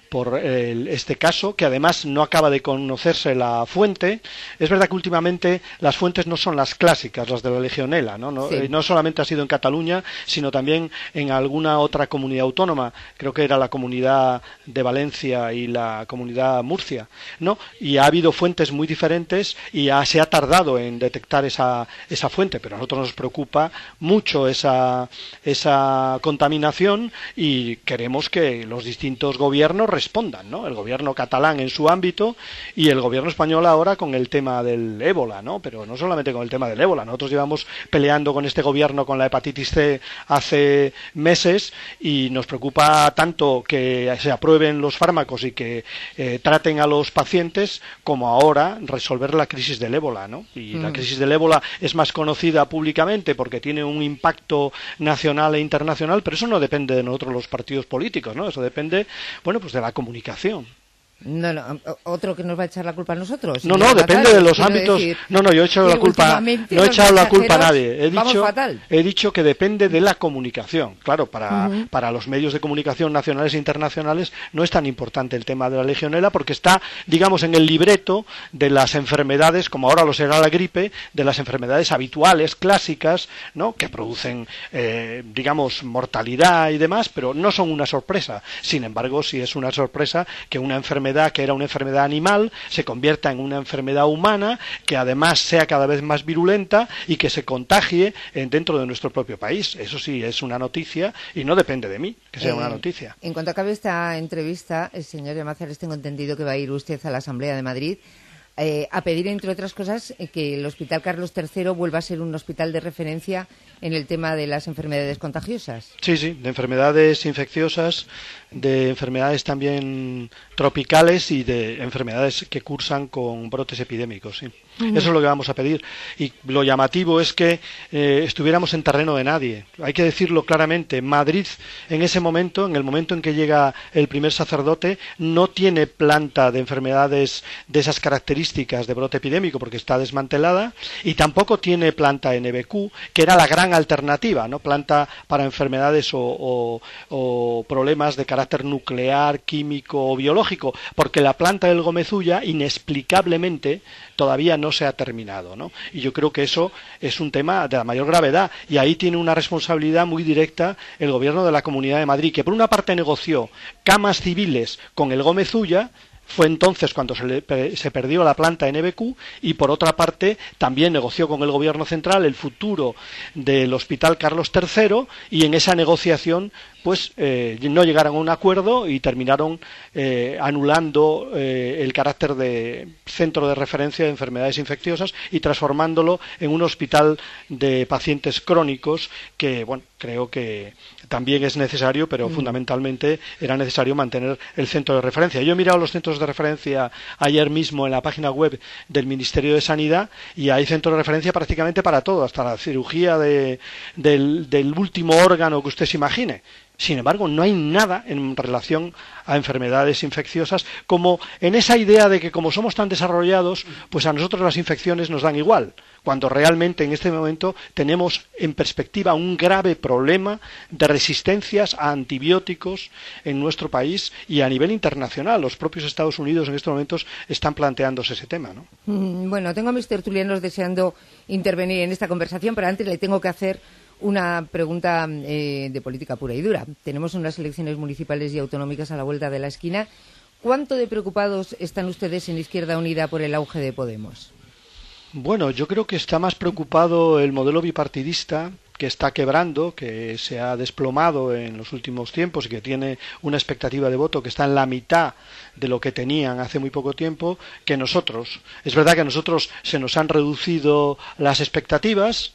por el, este caso, que además no acaba de conocerse la fuente. Es verdad que últimamente las fuentes no son las clásicas, las de la Legionela, ¿no? No, sí. eh, no solamente ha sido en Cataluña, sino también en alguna otra comunidad autónoma, creo que era la comunidad de Valencia y la comunidad Murcia, ¿no? Y ha habido fuentes muy diferentes y ya se ha tardado en detectar esa, esa fuente, pero a nosotros nos preocupa mucho esa, esa contaminación y queremos que los distintos gobiernos respondan, ¿no? El gobierno catalán en su ámbito y el gobierno español ahora con el tema del ébola, ¿no? Pero no solamente con el tema del ébola, nosotros llevamos peleando con este gobierno con la hepatitis C hace meses y nos preocupa tanto que se aprueben los fármacos y que eh, traten a los pacientes como ahora resolver la crisis del ébola, ¿no? Y mm. la crisis del ébola es más conocida públicamente porque tiene un impacto nacional e internacional, pero eso no depende de nosotros los partidos políticos, ¿no? Eso depende, bueno, pues de la comunicación. No, no, otro que nos va a echar la culpa a nosotros. No, no, depende de los ámbitos. Decir, no, no, yo he echado la culpa, no he echado la culpa a nadie. He dicho, he dicho que depende de la comunicación. Claro, para, uh-huh. para los medios de comunicación nacionales e internacionales no es tan importante el tema de la legionela porque está, digamos, en el libreto de las enfermedades, como ahora lo será la gripe, de las enfermedades habituales, clásicas, ¿no? Que producen, eh, digamos, mortalidad y demás, pero no son una sorpresa. Sin embargo, sí es una sorpresa que una enfermedad que era una enfermedad animal se convierta en una enfermedad humana, que además sea cada vez más virulenta y que se contagie dentro de nuestro propio país. Eso sí es una noticia y no depende de mí que sea eh, una noticia. En cuanto acabe esta entrevista, el señor Llamazares, tengo entendido que va a ir usted a la Asamblea de Madrid eh, a pedir, entre otras cosas, que el Hospital Carlos tercero vuelva a ser un hospital de referencia en el tema de las enfermedades contagiosas. Sí, sí, de enfermedades infecciosas, de enfermedades también tropicales y de enfermedades que cursan con brotes epidémicos, sí. Uh-huh. Eso es lo que vamos a pedir. Y lo llamativo es que eh, estuviéramos en terreno de nadie. Hay que decirlo claramente. Madrid, en ese momento, en el momento en que llega el primer sacerdote, no tiene planta de enfermedades de esas características de brote epidémico porque está desmantelada y tampoco tiene planta N B Q, que era la gran alternativa, ¿no? Planta para enfermedades o, o, o problemas de carácter nuclear, químico o biológico, porque la planta del Gómez Ulla, inexplicablemente, todavía no se ha terminado, ¿no? Y yo creo que eso es un tema de la mayor gravedad y ahí tiene una responsabilidad muy directa el gobierno de la Comunidad de Madrid, que por una parte negoció camas civiles con el Gómez Ulla. Fue entonces cuando se, le, se perdió la planta N B Q y por otra parte también negoció con el gobierno central el futuro del Hospital Carlos tercero y en esa negociación pues eh, no llegaron a un acuerdo y terminaron eh, anulando eh, el carácter de centro de referencia de enfermedades infecciosas y transformándolo en un hospital de pacientes crónicos que, bueno, creo que también es necesario, pero mm. fundamentalmente era necesario mantener el centro de referencia. Yo he mirado los centros de referencia ayer mismo en la página web del Ministerio de Sanidad y hay centros de referencia prácticamente para todo, hasta la cirugía de, del, del último órgano que usted se imagine. Sin embargo, no hay nada en relación a enfermedades infecciosas como en esa idea de que como somos tan desarrollados, pues a nosotros las infecciones nos dan igual, cuando realmente en este momento tenemos en perspectiva un grave problema de resistencias a antibióticos en nuestro país y a nivel internacional. Los propios Estados Unidos en estos momentos están planteándose ese tema, ¿no? Bueno, tengo a mis tertulianos deseando intervenir en esta conversación, pero antes le tengo que hacer una pregunta eh, de política pura y dura. Tenemos unas elecciones municipales y autonómicas a la vuelta de la esquina. ¿Cuánto de preocupados están ustedes en Izquierda Unida por el auge de Podemos? Bueno, yo creo que está más preocupado el modelo bipartidista, que está quebrando, que se ha desplomado en los últimos tiempos y que tiene una expectativa de voto que está en la mitad de lo que tenían hace muy poco tiempo, que nosotros. Es verdad que a nosotros se nos han reducido las expectativas,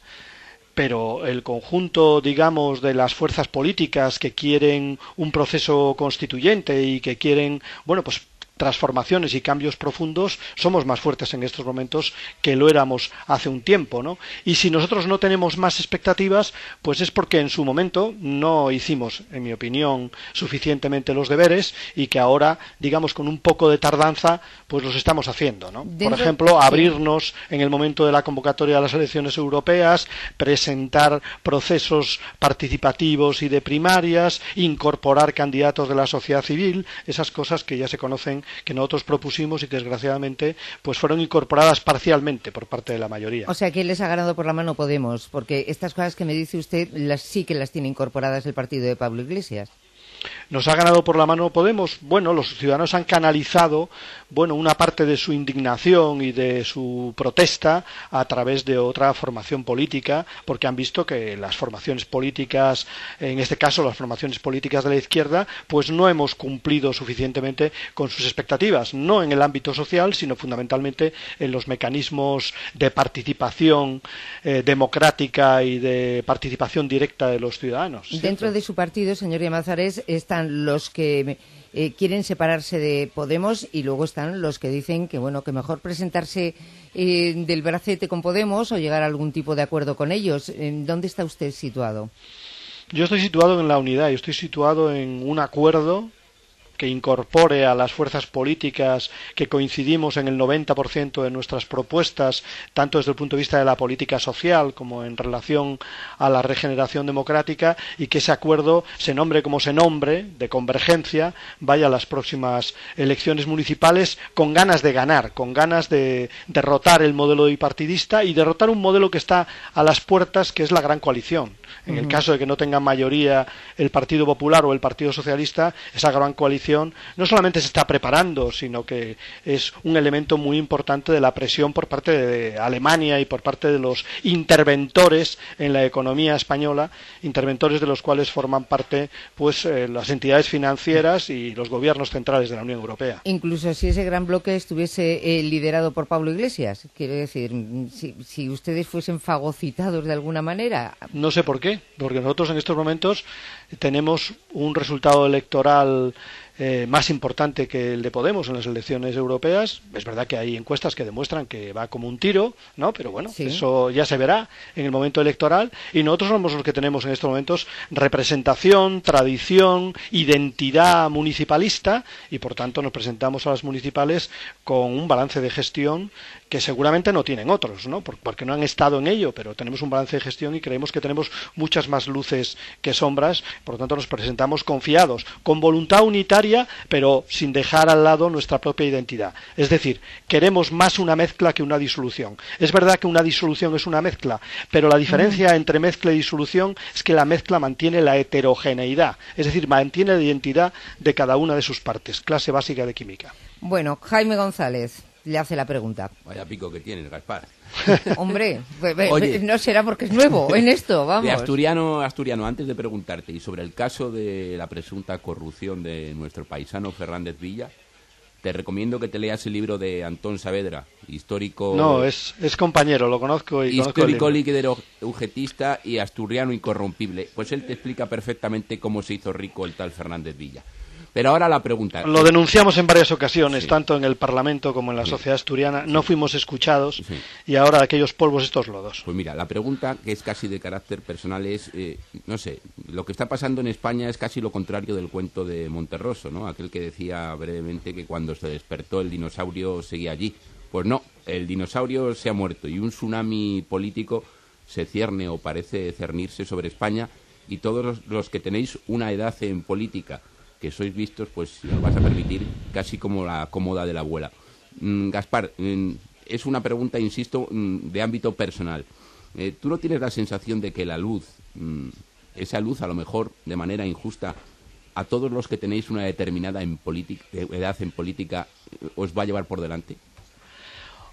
pero el conjunto, digamos, de las fuerzas políticas que quieren un proceso constituyente y que quieren, bueno, pues transformaciones y cambios profundos, somos más fuertes en estos momentos que lo éramos hace un tiempo, ¿no? Y si nosotros no tenemos más expectativas, pues es porque en su momento no hicimos, en mi opinión, suficientemente los deberes y que ahora, digamos, con un poco de tardanza, pues los estamos haciendo, ¿no? Por ejemplo, abrirnos en el momento de la convocatoria a las elecciones europeas, presentar procesos participativos y de primarias, incorporar candidatos de la sociedad civil, esas cosas que ya se conocen, que nosotros propusimos y que desgraciadamente pues fueron incorporadas parcialmente por parte de la mayoría. O sea, ¿quién les ha ganado por la mano? Podemos, porque estas cosas que me dice usted las sí que las tiene incorporadas el partido de Pablo Iglesias. ¿Nos ha ganado por la mano Podemos? Bueno, los ciudadanos han canalizado, bueno, una parte de su indignación y de su protesta a través de otra formación política, porque han visto que las formaciones políticas, en este caso las formaciones políticas de la izquierda, pues no hemos cumplido suficientemente con sus expectativas, no en el ámbito social, sino fundamentalmente en los mecanismos de participación eh, democrática y de participación directa de los ciudadanos. ¿Cierto? Dentro de su partido, señor Llamazares, están los que eh, quieren separarse de Podemos y luego están los que dicen que bueno que mejor presentarse eh, del bracete con Podemos o llegar a algún tipo de acuerdo con ellos. ¿En dónde está usted situado? Yo estoy situado en la unidad, yo estoy situado en un acuerdo que incorpore a las fuerzas políticas que coincidimos en el noventa por ciento de nuestras propuestas, tanto desde el punto de vista de la política social como en relación a la regeneración democrática, y que ese acuerdo, se nombre como se nombre, de convergencia, vaya a las próximas elecciones municipales con ganas de ganar, con ganas de derrotar el modelo bipartidista y derrotar un modelo que está a las puertas, que es la gran coalición. En el caso de que no tenga mayoría el Partido Popular o el Partido Socialista, esa gran coalición no solamente se está preparando, sino que es un elemento muy importante de la presión por parte de Alemania y por parte de los interventores en la economía española, interventores de los cuales forman parte pues eh, las entidades financieras y los gobiernos centrales de la Unión Europea. Incluso si ese gran bloque estuviese eh, liderado por Pablo Iglesias, quiero decir, si, si ustedes fuesen fagocitados de alguna manera. No sé por qué, porque nosotros en estos momentos tenemos un resultado electoral eh, más importante que el de Podemos en las elecciones europeas. Es verdad que hay encuestas que demuestran que va como un tiro, ¿no? Pero bueno, sí, eso ya se verá en el momento electoral, y nosotros somos los que tenemos en estos momentos representación, tradición, identidad municipalista, y por tanto nos presentamos a las municipales con un balance de gestión que seguramente no tienen otros, ¿no? Porque no han estado en ello, pero tenemos un balance de gestión y creemos que tenemos muchas más luces que sombras. Por lo tanto, nos presentamos confiados, con voluntad unitaria, pero sin dejar al lado nuestra propia identidad. Es decir, queremos más una mezcla que una disolución. Es verdad que una disolución es una mezcla, pero la diferencia mm. entre mezcla y disolución es que la mezcla mantiene la heterogeneidad, es decir, mantiene la identidad de cada una de sus partes. Clase básica de química. Bueno, Jaime González le hace la pregunta. Vaya pico que tienes, Gaspar. Hombre, Oye, no será porque es nuevo en esto, vamos. De asturiano, asturiano, antes de preguntarte, y sobre el caso de la presunta corrupción de nuestro paisano Fernández Villa, te recomiendo que te leas el libro de Antón Saavedra, histórico... No, es, es compañero, lo conozco. Y histórico líder ugetista y asturiano incorrompible. Pues él te explica perfectamente cómo se hizo rico el tal Fernández Villa. Pero ahora la pregunta... Lo denunciamos en varias ocasiones, sí. tanto en el Parlamento como en la sí. sociedad asturiana. No sí. fuimos escuchados sí. y ahora aquellos polvos, estos lodos. Pues mira, la pregunta, que es casi de carácter personal, es, eh, no sé, lo que está pasando en España es casi lo contrario del cuento de Monterroso, ¿no? Aquel que decía brevemente que cuando se despertó el dinosaurio seguía allí. Pues no, el dinosaurio se ha muerto y un tsunami político se cierne o parece cernirse sobre España, y todos los, los que tenéis una edad en política, que sois vistos, pues si me lo vas a permitir, casi como la cómoda de la abuela. Mm, Gaspar, mm, es una pregunta, insisto, mm, de ámbito personal. Eh, ¿Tú no tienes la sensación de que la luz, mm, esa luz a lo mejor de manera injusta, a todos los que tenéis una determinada en edad en política, os va a llevar por delante?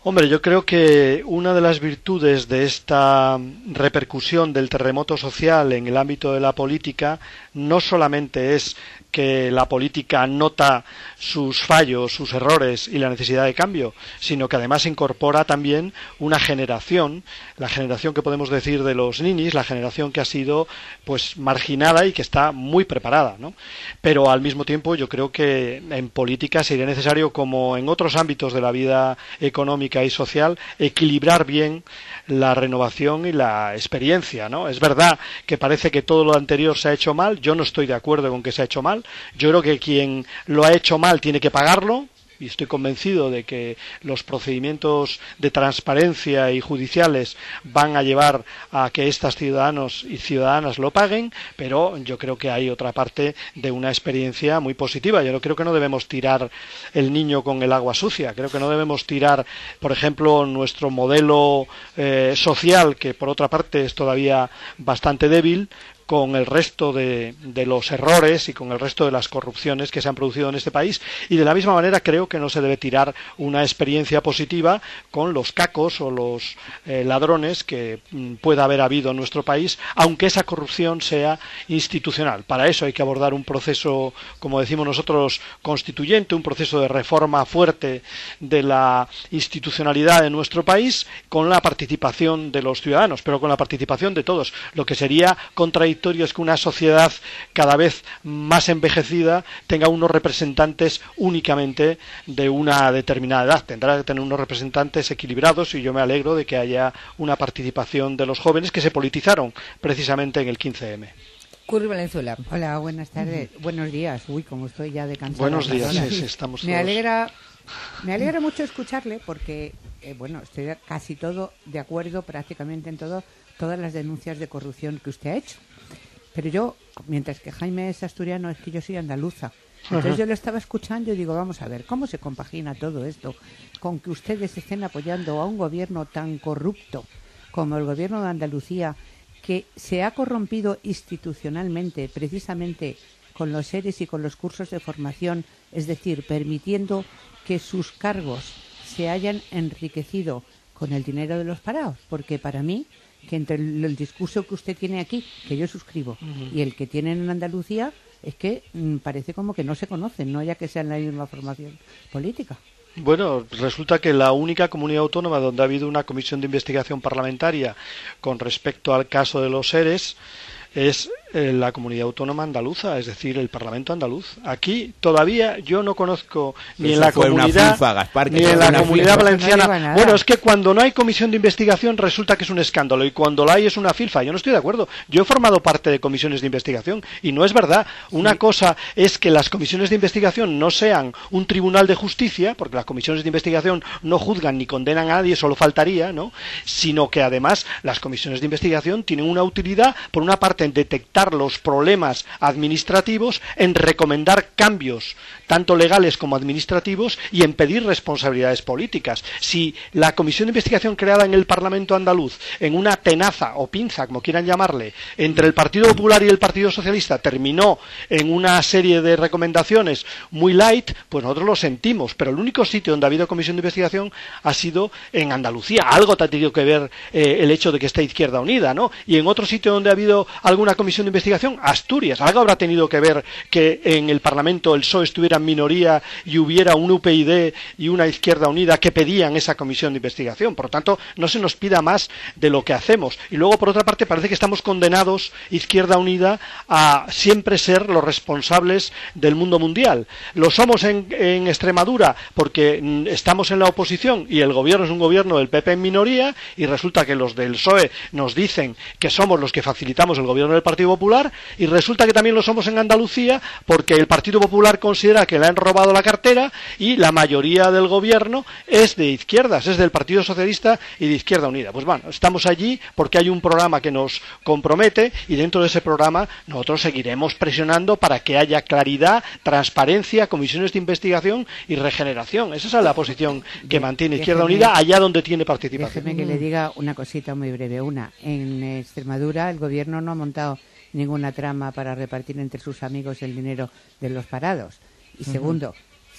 Hombre, yo creo que una de las virtudes de esta repercusión del terremoto social en el ámbito de la política no solamente es que la política nota sus fallos, sus errores y la necesidad de cambio, sino que además incorpora también una generación, la generación que podemos decir de los ninis, la generación que ha sido pues marginada y que está muy preparada, ¿no? Pero al mismo tiempo yo creo que en política sería necesario, como en otros ámbitos de la vida económica y social, equilibrar bien la renovación y la experiencia, ¿no? Es verdad que parece que todo lo anterior se ha hecho mal, yo no estoy de acuerdo con que se ha hecho mal. Yo creo que quien lo ha hecho mal tiene que pagarlo, y estoy convencido de que los procedimientos de transparencia y judiciales van a llevar a que estos ciudadanos y ciudadanas lo paguen, pero yo creo que hay otra parte de una experiencia muy positiva. Yo creo que no debemos tirar el niño con el agua sucia, creo que no debemos tirar, por ejemplo, nuestro modelo eh, social, que por otra parte es todavía bastante débil, con el resto de, de los errores y con el resto de las corrupciones que se han producido en este país, y de la misma manera creo que no se debe tirar una experiencia positiva con los cacos o los eh, ladrones que mm, pueda haber habido en nuestro país, aunque esa corrupción sea institucional. Para eso hay que abordar un proceso, como decimos nosotros, constituyente, un proceso de reforma fuerte de la institucionalidad de nuestro país, con la participación de los ciudadanos, pero con la participación de todos, lo que sería contradictorio es que una sociedad cada vez más envejecida tenga unos representantes únicamente de una determinada edad. Tendrá que tener unos representantes equilibrados, y yo me alegro de que haya una participación de los jóvenes que se politizaron precisamente en el quince eme. Curry Valenzuela. Hola, buenas tardes. Uh-huh. Buenos días. Uy, como estoy ya de cansada. Buenos días, sí, sí, estamos me todos. alegra, me alegra mucho escucharle porque, eh, bueno, estoy casi todo de acuerdo, prácticamente en todo, todas las denuncias de corrupción que usted ha hecho. Pero yo, mientras que Jaime es asturiano, es que yo soy andaluza. Entonces uh-huh. yo lo estaba escuchando y digo, vamos a ver, ¿cómo se compagina todo esto con que ustedes estén apoyando a un gobierno tan corrupto como el gobierno de Andalucía, que se ha corrompido institucionalmente precisamente con los seres y con los cursos de formación, es decir, permitiendo que sus cargos se hayan enriquecido con el dinero de los parados? Porque para mí, que entre el, el discurso que usted tiene aquí, que yo suscribo, uh-huh. y el que tienen en Andalucía, es que mm, parece como que no se conocen, no ya que sean la misma formación política. Bueno, resulta que la única comunidad autónoma donde ha habido una comisión de investigación parlamentaria con respecto al caso de los seres es eh, la comunidad autónoma andaluza, es decir, el Parlamento andaluz. Aquí todavía yo no conozco ni Eso en la fue comunidad una FIFA, Gaspar, ni en la comunidad FIFA. valenciana. No bueno, es que cuando no hay comisión de investigación resulta que es un escándalo, y cuando la hay es una filfa. Yo no estoy de acuerdo. Yo he formado parte de comisiones de investigación y no es verdad. Una sí. cosa es que las comisiones de investigación no sean un tribunal de justicia, porque las comisiones de investigación no juzgan ni condenan a nadie, solo faltaría, ¿no? Sino que además las comisiones de investigación tienen una utilidad, por una parte, en detectar los problemas administrativos, en recomendar cambios tanto legales como administrativos y en pedir responsabilidades políticas. Si la comisión de investigación creada en el Parlamento andaluz, en una tenaza o pinza, como quieran llamarle, entre el Partido Popular y el Partido Socialista, terminó en una serie de recomendaciones muy light, pues nosotros lo sentimos, pero el único sitio donde ha habido comisión de investigación ha sido en Andalucía. Algo te ha tenido que ver eh, el hecho de que esté Izquierda Unida, ¿no? Y en otro sitio donde ha habido alguna comisión de investigación, Asturias. Algo habrá tenido que ver que en el Parlamento el P S O E estuviera en minoría y hubiera un U P Y-D y una Izquierda Unida que pedían esa comisión de investigación. Por lo tanto, no se nos pida más de lo que hacemos. Y luego, por otra parte, parece que estamos condenados, Izquierda Unida, a siempre ser los responsables del mundo mundial. Lo somos en, en Extremadura porque estamos en la oposición y el gobierno es un gobierno del P P en minoría, y resulta que los del P S O E nos dicen que somos los que facilitamos el gobierno del Partido Popular, y resulta que también lo somos en Andalucía porque el Partido Popular considera que le han robado la cartera y la mayoría del gobierno es de izquierdas, es del Partido Socialista y de Izquierda Unida. Pues bueno, estamos allí porque hay un programa que nos compromete, y dentro de ese programa nosotros seguiremos presionando para que haya claridad, transparencia, comisiones de investigación y regeneración. Esa es la posición que mantiene Izquierda déjeme, Unida allá donde tiene participación. Déjeme que le diga una cosita muy breve. Una, en Extremadura el gobierno no ha montado ninguna trama para repartir entre sus amigos el dinero de los parados. Y segundo, uh-huh.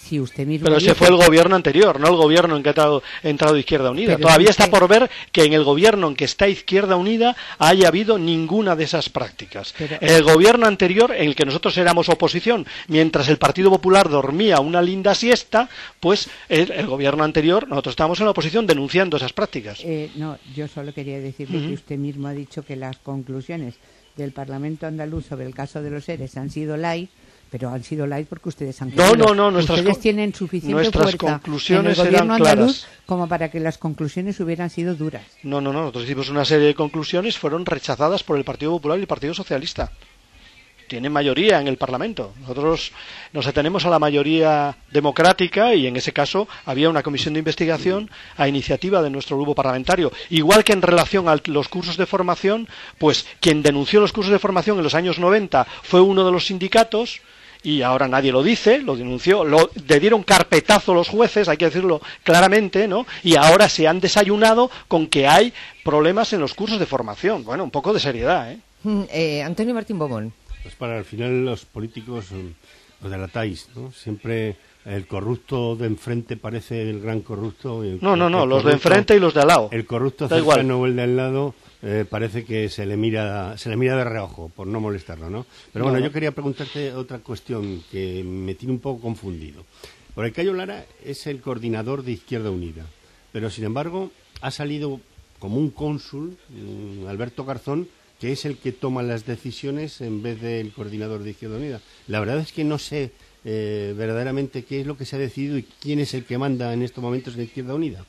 si usted mismo Pero ese dice... fue el gobierno anterior, no el gobierno en que ha entrado, ha entrado Izquierda Unida. Pero Todavía dice... está por ver que en el gobierno en que está Izquierda Unida haya habido ninguna de esas prácticas. Pero... En el gobierno anterior, en el que nosotros éramos oposición, mientras el Partido Popular dormía una linda siesta, pues el, el gobierno anterior, nosotros estábamos en la oposición denunciando esas prácticas. Eh, no, yo solo quería decirle Uh-huh. que usted mismo ha dicho que las conclusiones del Parlamento andaluz sobre el caso de los ERES han sido light, pero han sido light porque ustedes han No, no, no, nuestras ustedes con- tienen suficiente nuestras fuerza conclusiones en el eran gobierno andaluz claras. como para que las conclusiones hubieran sido duras. No, no, no, nosotros hicimos una serie de conclusiones, fueron rechazadas por el Partido Popular y el Partido Socialista. Tienen mayoría en el Parlamento. Nosotros nos atenemos a la mayoría democrática y en ese caso había una comisión de investigación a iniciativa de nuestro grupo parlamentario. Igual que en relación a los cursos de formación, pues quien denunció los cursos de formación en los años noventa fue uno de los sindicatos y ahora nadie lo dice, lo denunció, lo, le dieron carpetazo los jueces, hay que decirlo claramente, ¿no? Y ahora se han desayunado con que hay problemas en los cursos de formación. Bueno, un poco de seriedad, ¿eh? Mm, eh, Antonio Martín Bomón. Pues para al final los políticos mm, os delatáis, ¿no? Siempre el corrupto de enfrente parece el gran corrupto. Y el, No, no, no, el los corrupto, de enfrente y los de al lado. El corrupto Da cercano igual. o el de al lado eh, parece que se le mira se le mira de reojo, por no molestarlo, ¿no? Pero No, bueno, no. yo quería preguntarte otra cuestión que me tiene un poco confundido. Porque Cayo Lara es el coordinador de Izquierda Unida, pero sin embargo ha salido como un cónsul, mm, Alberto Garzón, que es el que toma las decisiones en vez del coordinador de Izquierda Unida. La verdad es que no sé eh, verdaderamente qué es lo que se ha decidido y quién es el que manda en estos momentos en Izquierda Unida.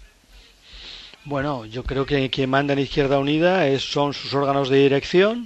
Bueno, yo creo que quien manda en Izquierda Unida es, son sus órganos de dirección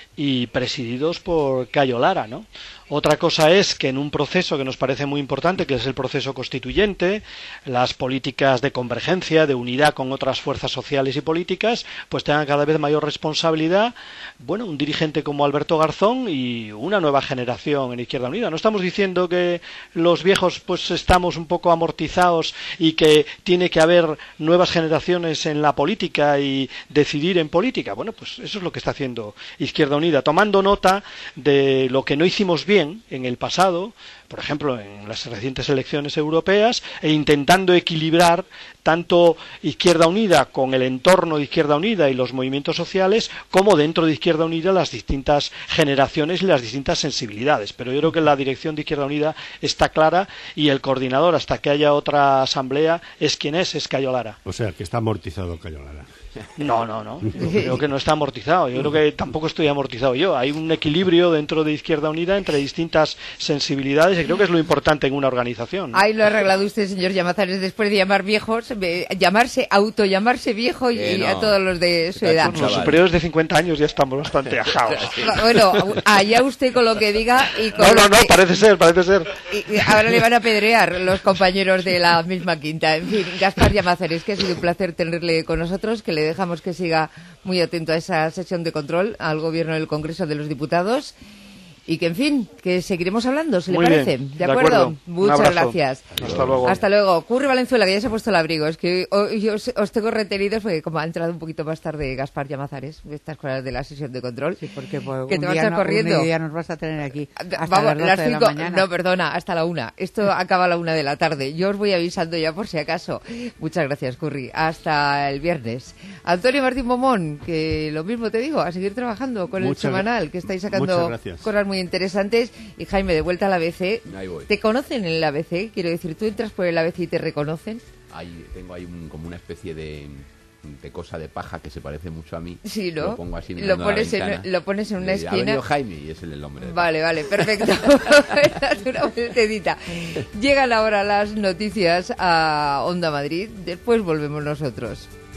y presididos por Cayo Lara, ¿no? Otra cosa es que en un proceso que nos parece muy importante, que es el proceso constituyente, las políticas de convergencia, de unidad con otras fuerzas sociales y políticas, pues tengan cada vez mayor responsabilidad, bueno, un dirigente como Alberto Garzón y una nueva generación en Izquierda Unida. No estamos diciendo que los viejos pues estamos un poco amortizados y que tiene que haber nuevas generaciones en la política y decidir en política. Bueno, pues eso es lo que está haciendo Izquierda Unida, tomando nota de lo que no hicimos bien en el pasado, por ejemplo en las recientes elecciones europeas, e intentando equilibrar tanto Izquierda Unida con el entorno de Izquierda Unida y los movimientos sociales, como dentro de Izquierda Unida las distintas generaciones y las distintas sensibilidades. Pero yo creo que la dirección de Izquierda Unida está clara y el coordinador, hasta que haya otra asamblea, es quien es, es Cayo Lara. O sea, que está amortizado Cayo Lara. No, no, no. Yo creo que no está amortizado. Yo creo que tampoco estoy amortizado yo. Hay un equilibrio dentro de Izquierda Unida entre distintas sensibilidades y creo que es lo importante en una organización. Ahí lo ha arreglado usted, señor Llamazares, después de llamar viejos, eh, llamarse, auto llamarse viejo y, Eh, no. y a todos los de su edad. Los superiores de cincuenta años ya estamos bastante ajados. Bueno, allá usted con lo que diga y con No, no, lo no, que- parece ser, parece ser. y- y ahora le van a apedrear los compañeros de la misma quinta. En fin, Gaspar Llamazares, que ha sido un placer tenerle con nosotros, que le dejamos que siga muy atento a esa sesión de control al Gobierno del Congreso de los Diputados y que, en fin, que seguiremos hablando, si le Muy parece. bien, ¿De de acuerdo? acuerdo. Un Muchas abrazo. gracias. Hasta luego. Hasta luego. Curri Valenzuela, que ya se ha puesto el abrigo. Es que hoy os, os tengo retenidos porque como ha entrado un poquito más tarde Gaspar Llamazares, estas cosas de la sesión de control, Sí, porque pues, que un te vas a día estar no- corriendo. un día nos vas a tener aquí hasta Vamos, las doce de la cinco, mañana. no, perdona, hasta la una. Esto acaba a la una de la tarde. Yo os voy avisando ya por si acaso. Muchas gracias, Curri. Hasta el viernes. Antonio Martín Momón, que lo mismo te digo, a seguir trabajando con Muchas el gra- semanal, que estáis muchas sacando gracias. cosas muy interesantes. Y Jaime, de vuelta al A B C. Ahí voy. ¿Te conocen en el A B C? Quiero decir, ¿tú entras por el A B C y te reconocen? Ahí tengo ahí un- como una especie de, de cosa de paja que se parece mucho a mí. Sí, ¿no? Lo pongo así Lo mirando a la pones en- ventana. lo pones en una Y, "Ha esquina". venido Jaime y es el, el nombre. Vale, vale, perfecto. Date una vueltecita. Llegan ahora las noticias a Onda Madrid, después volvemos nosotros.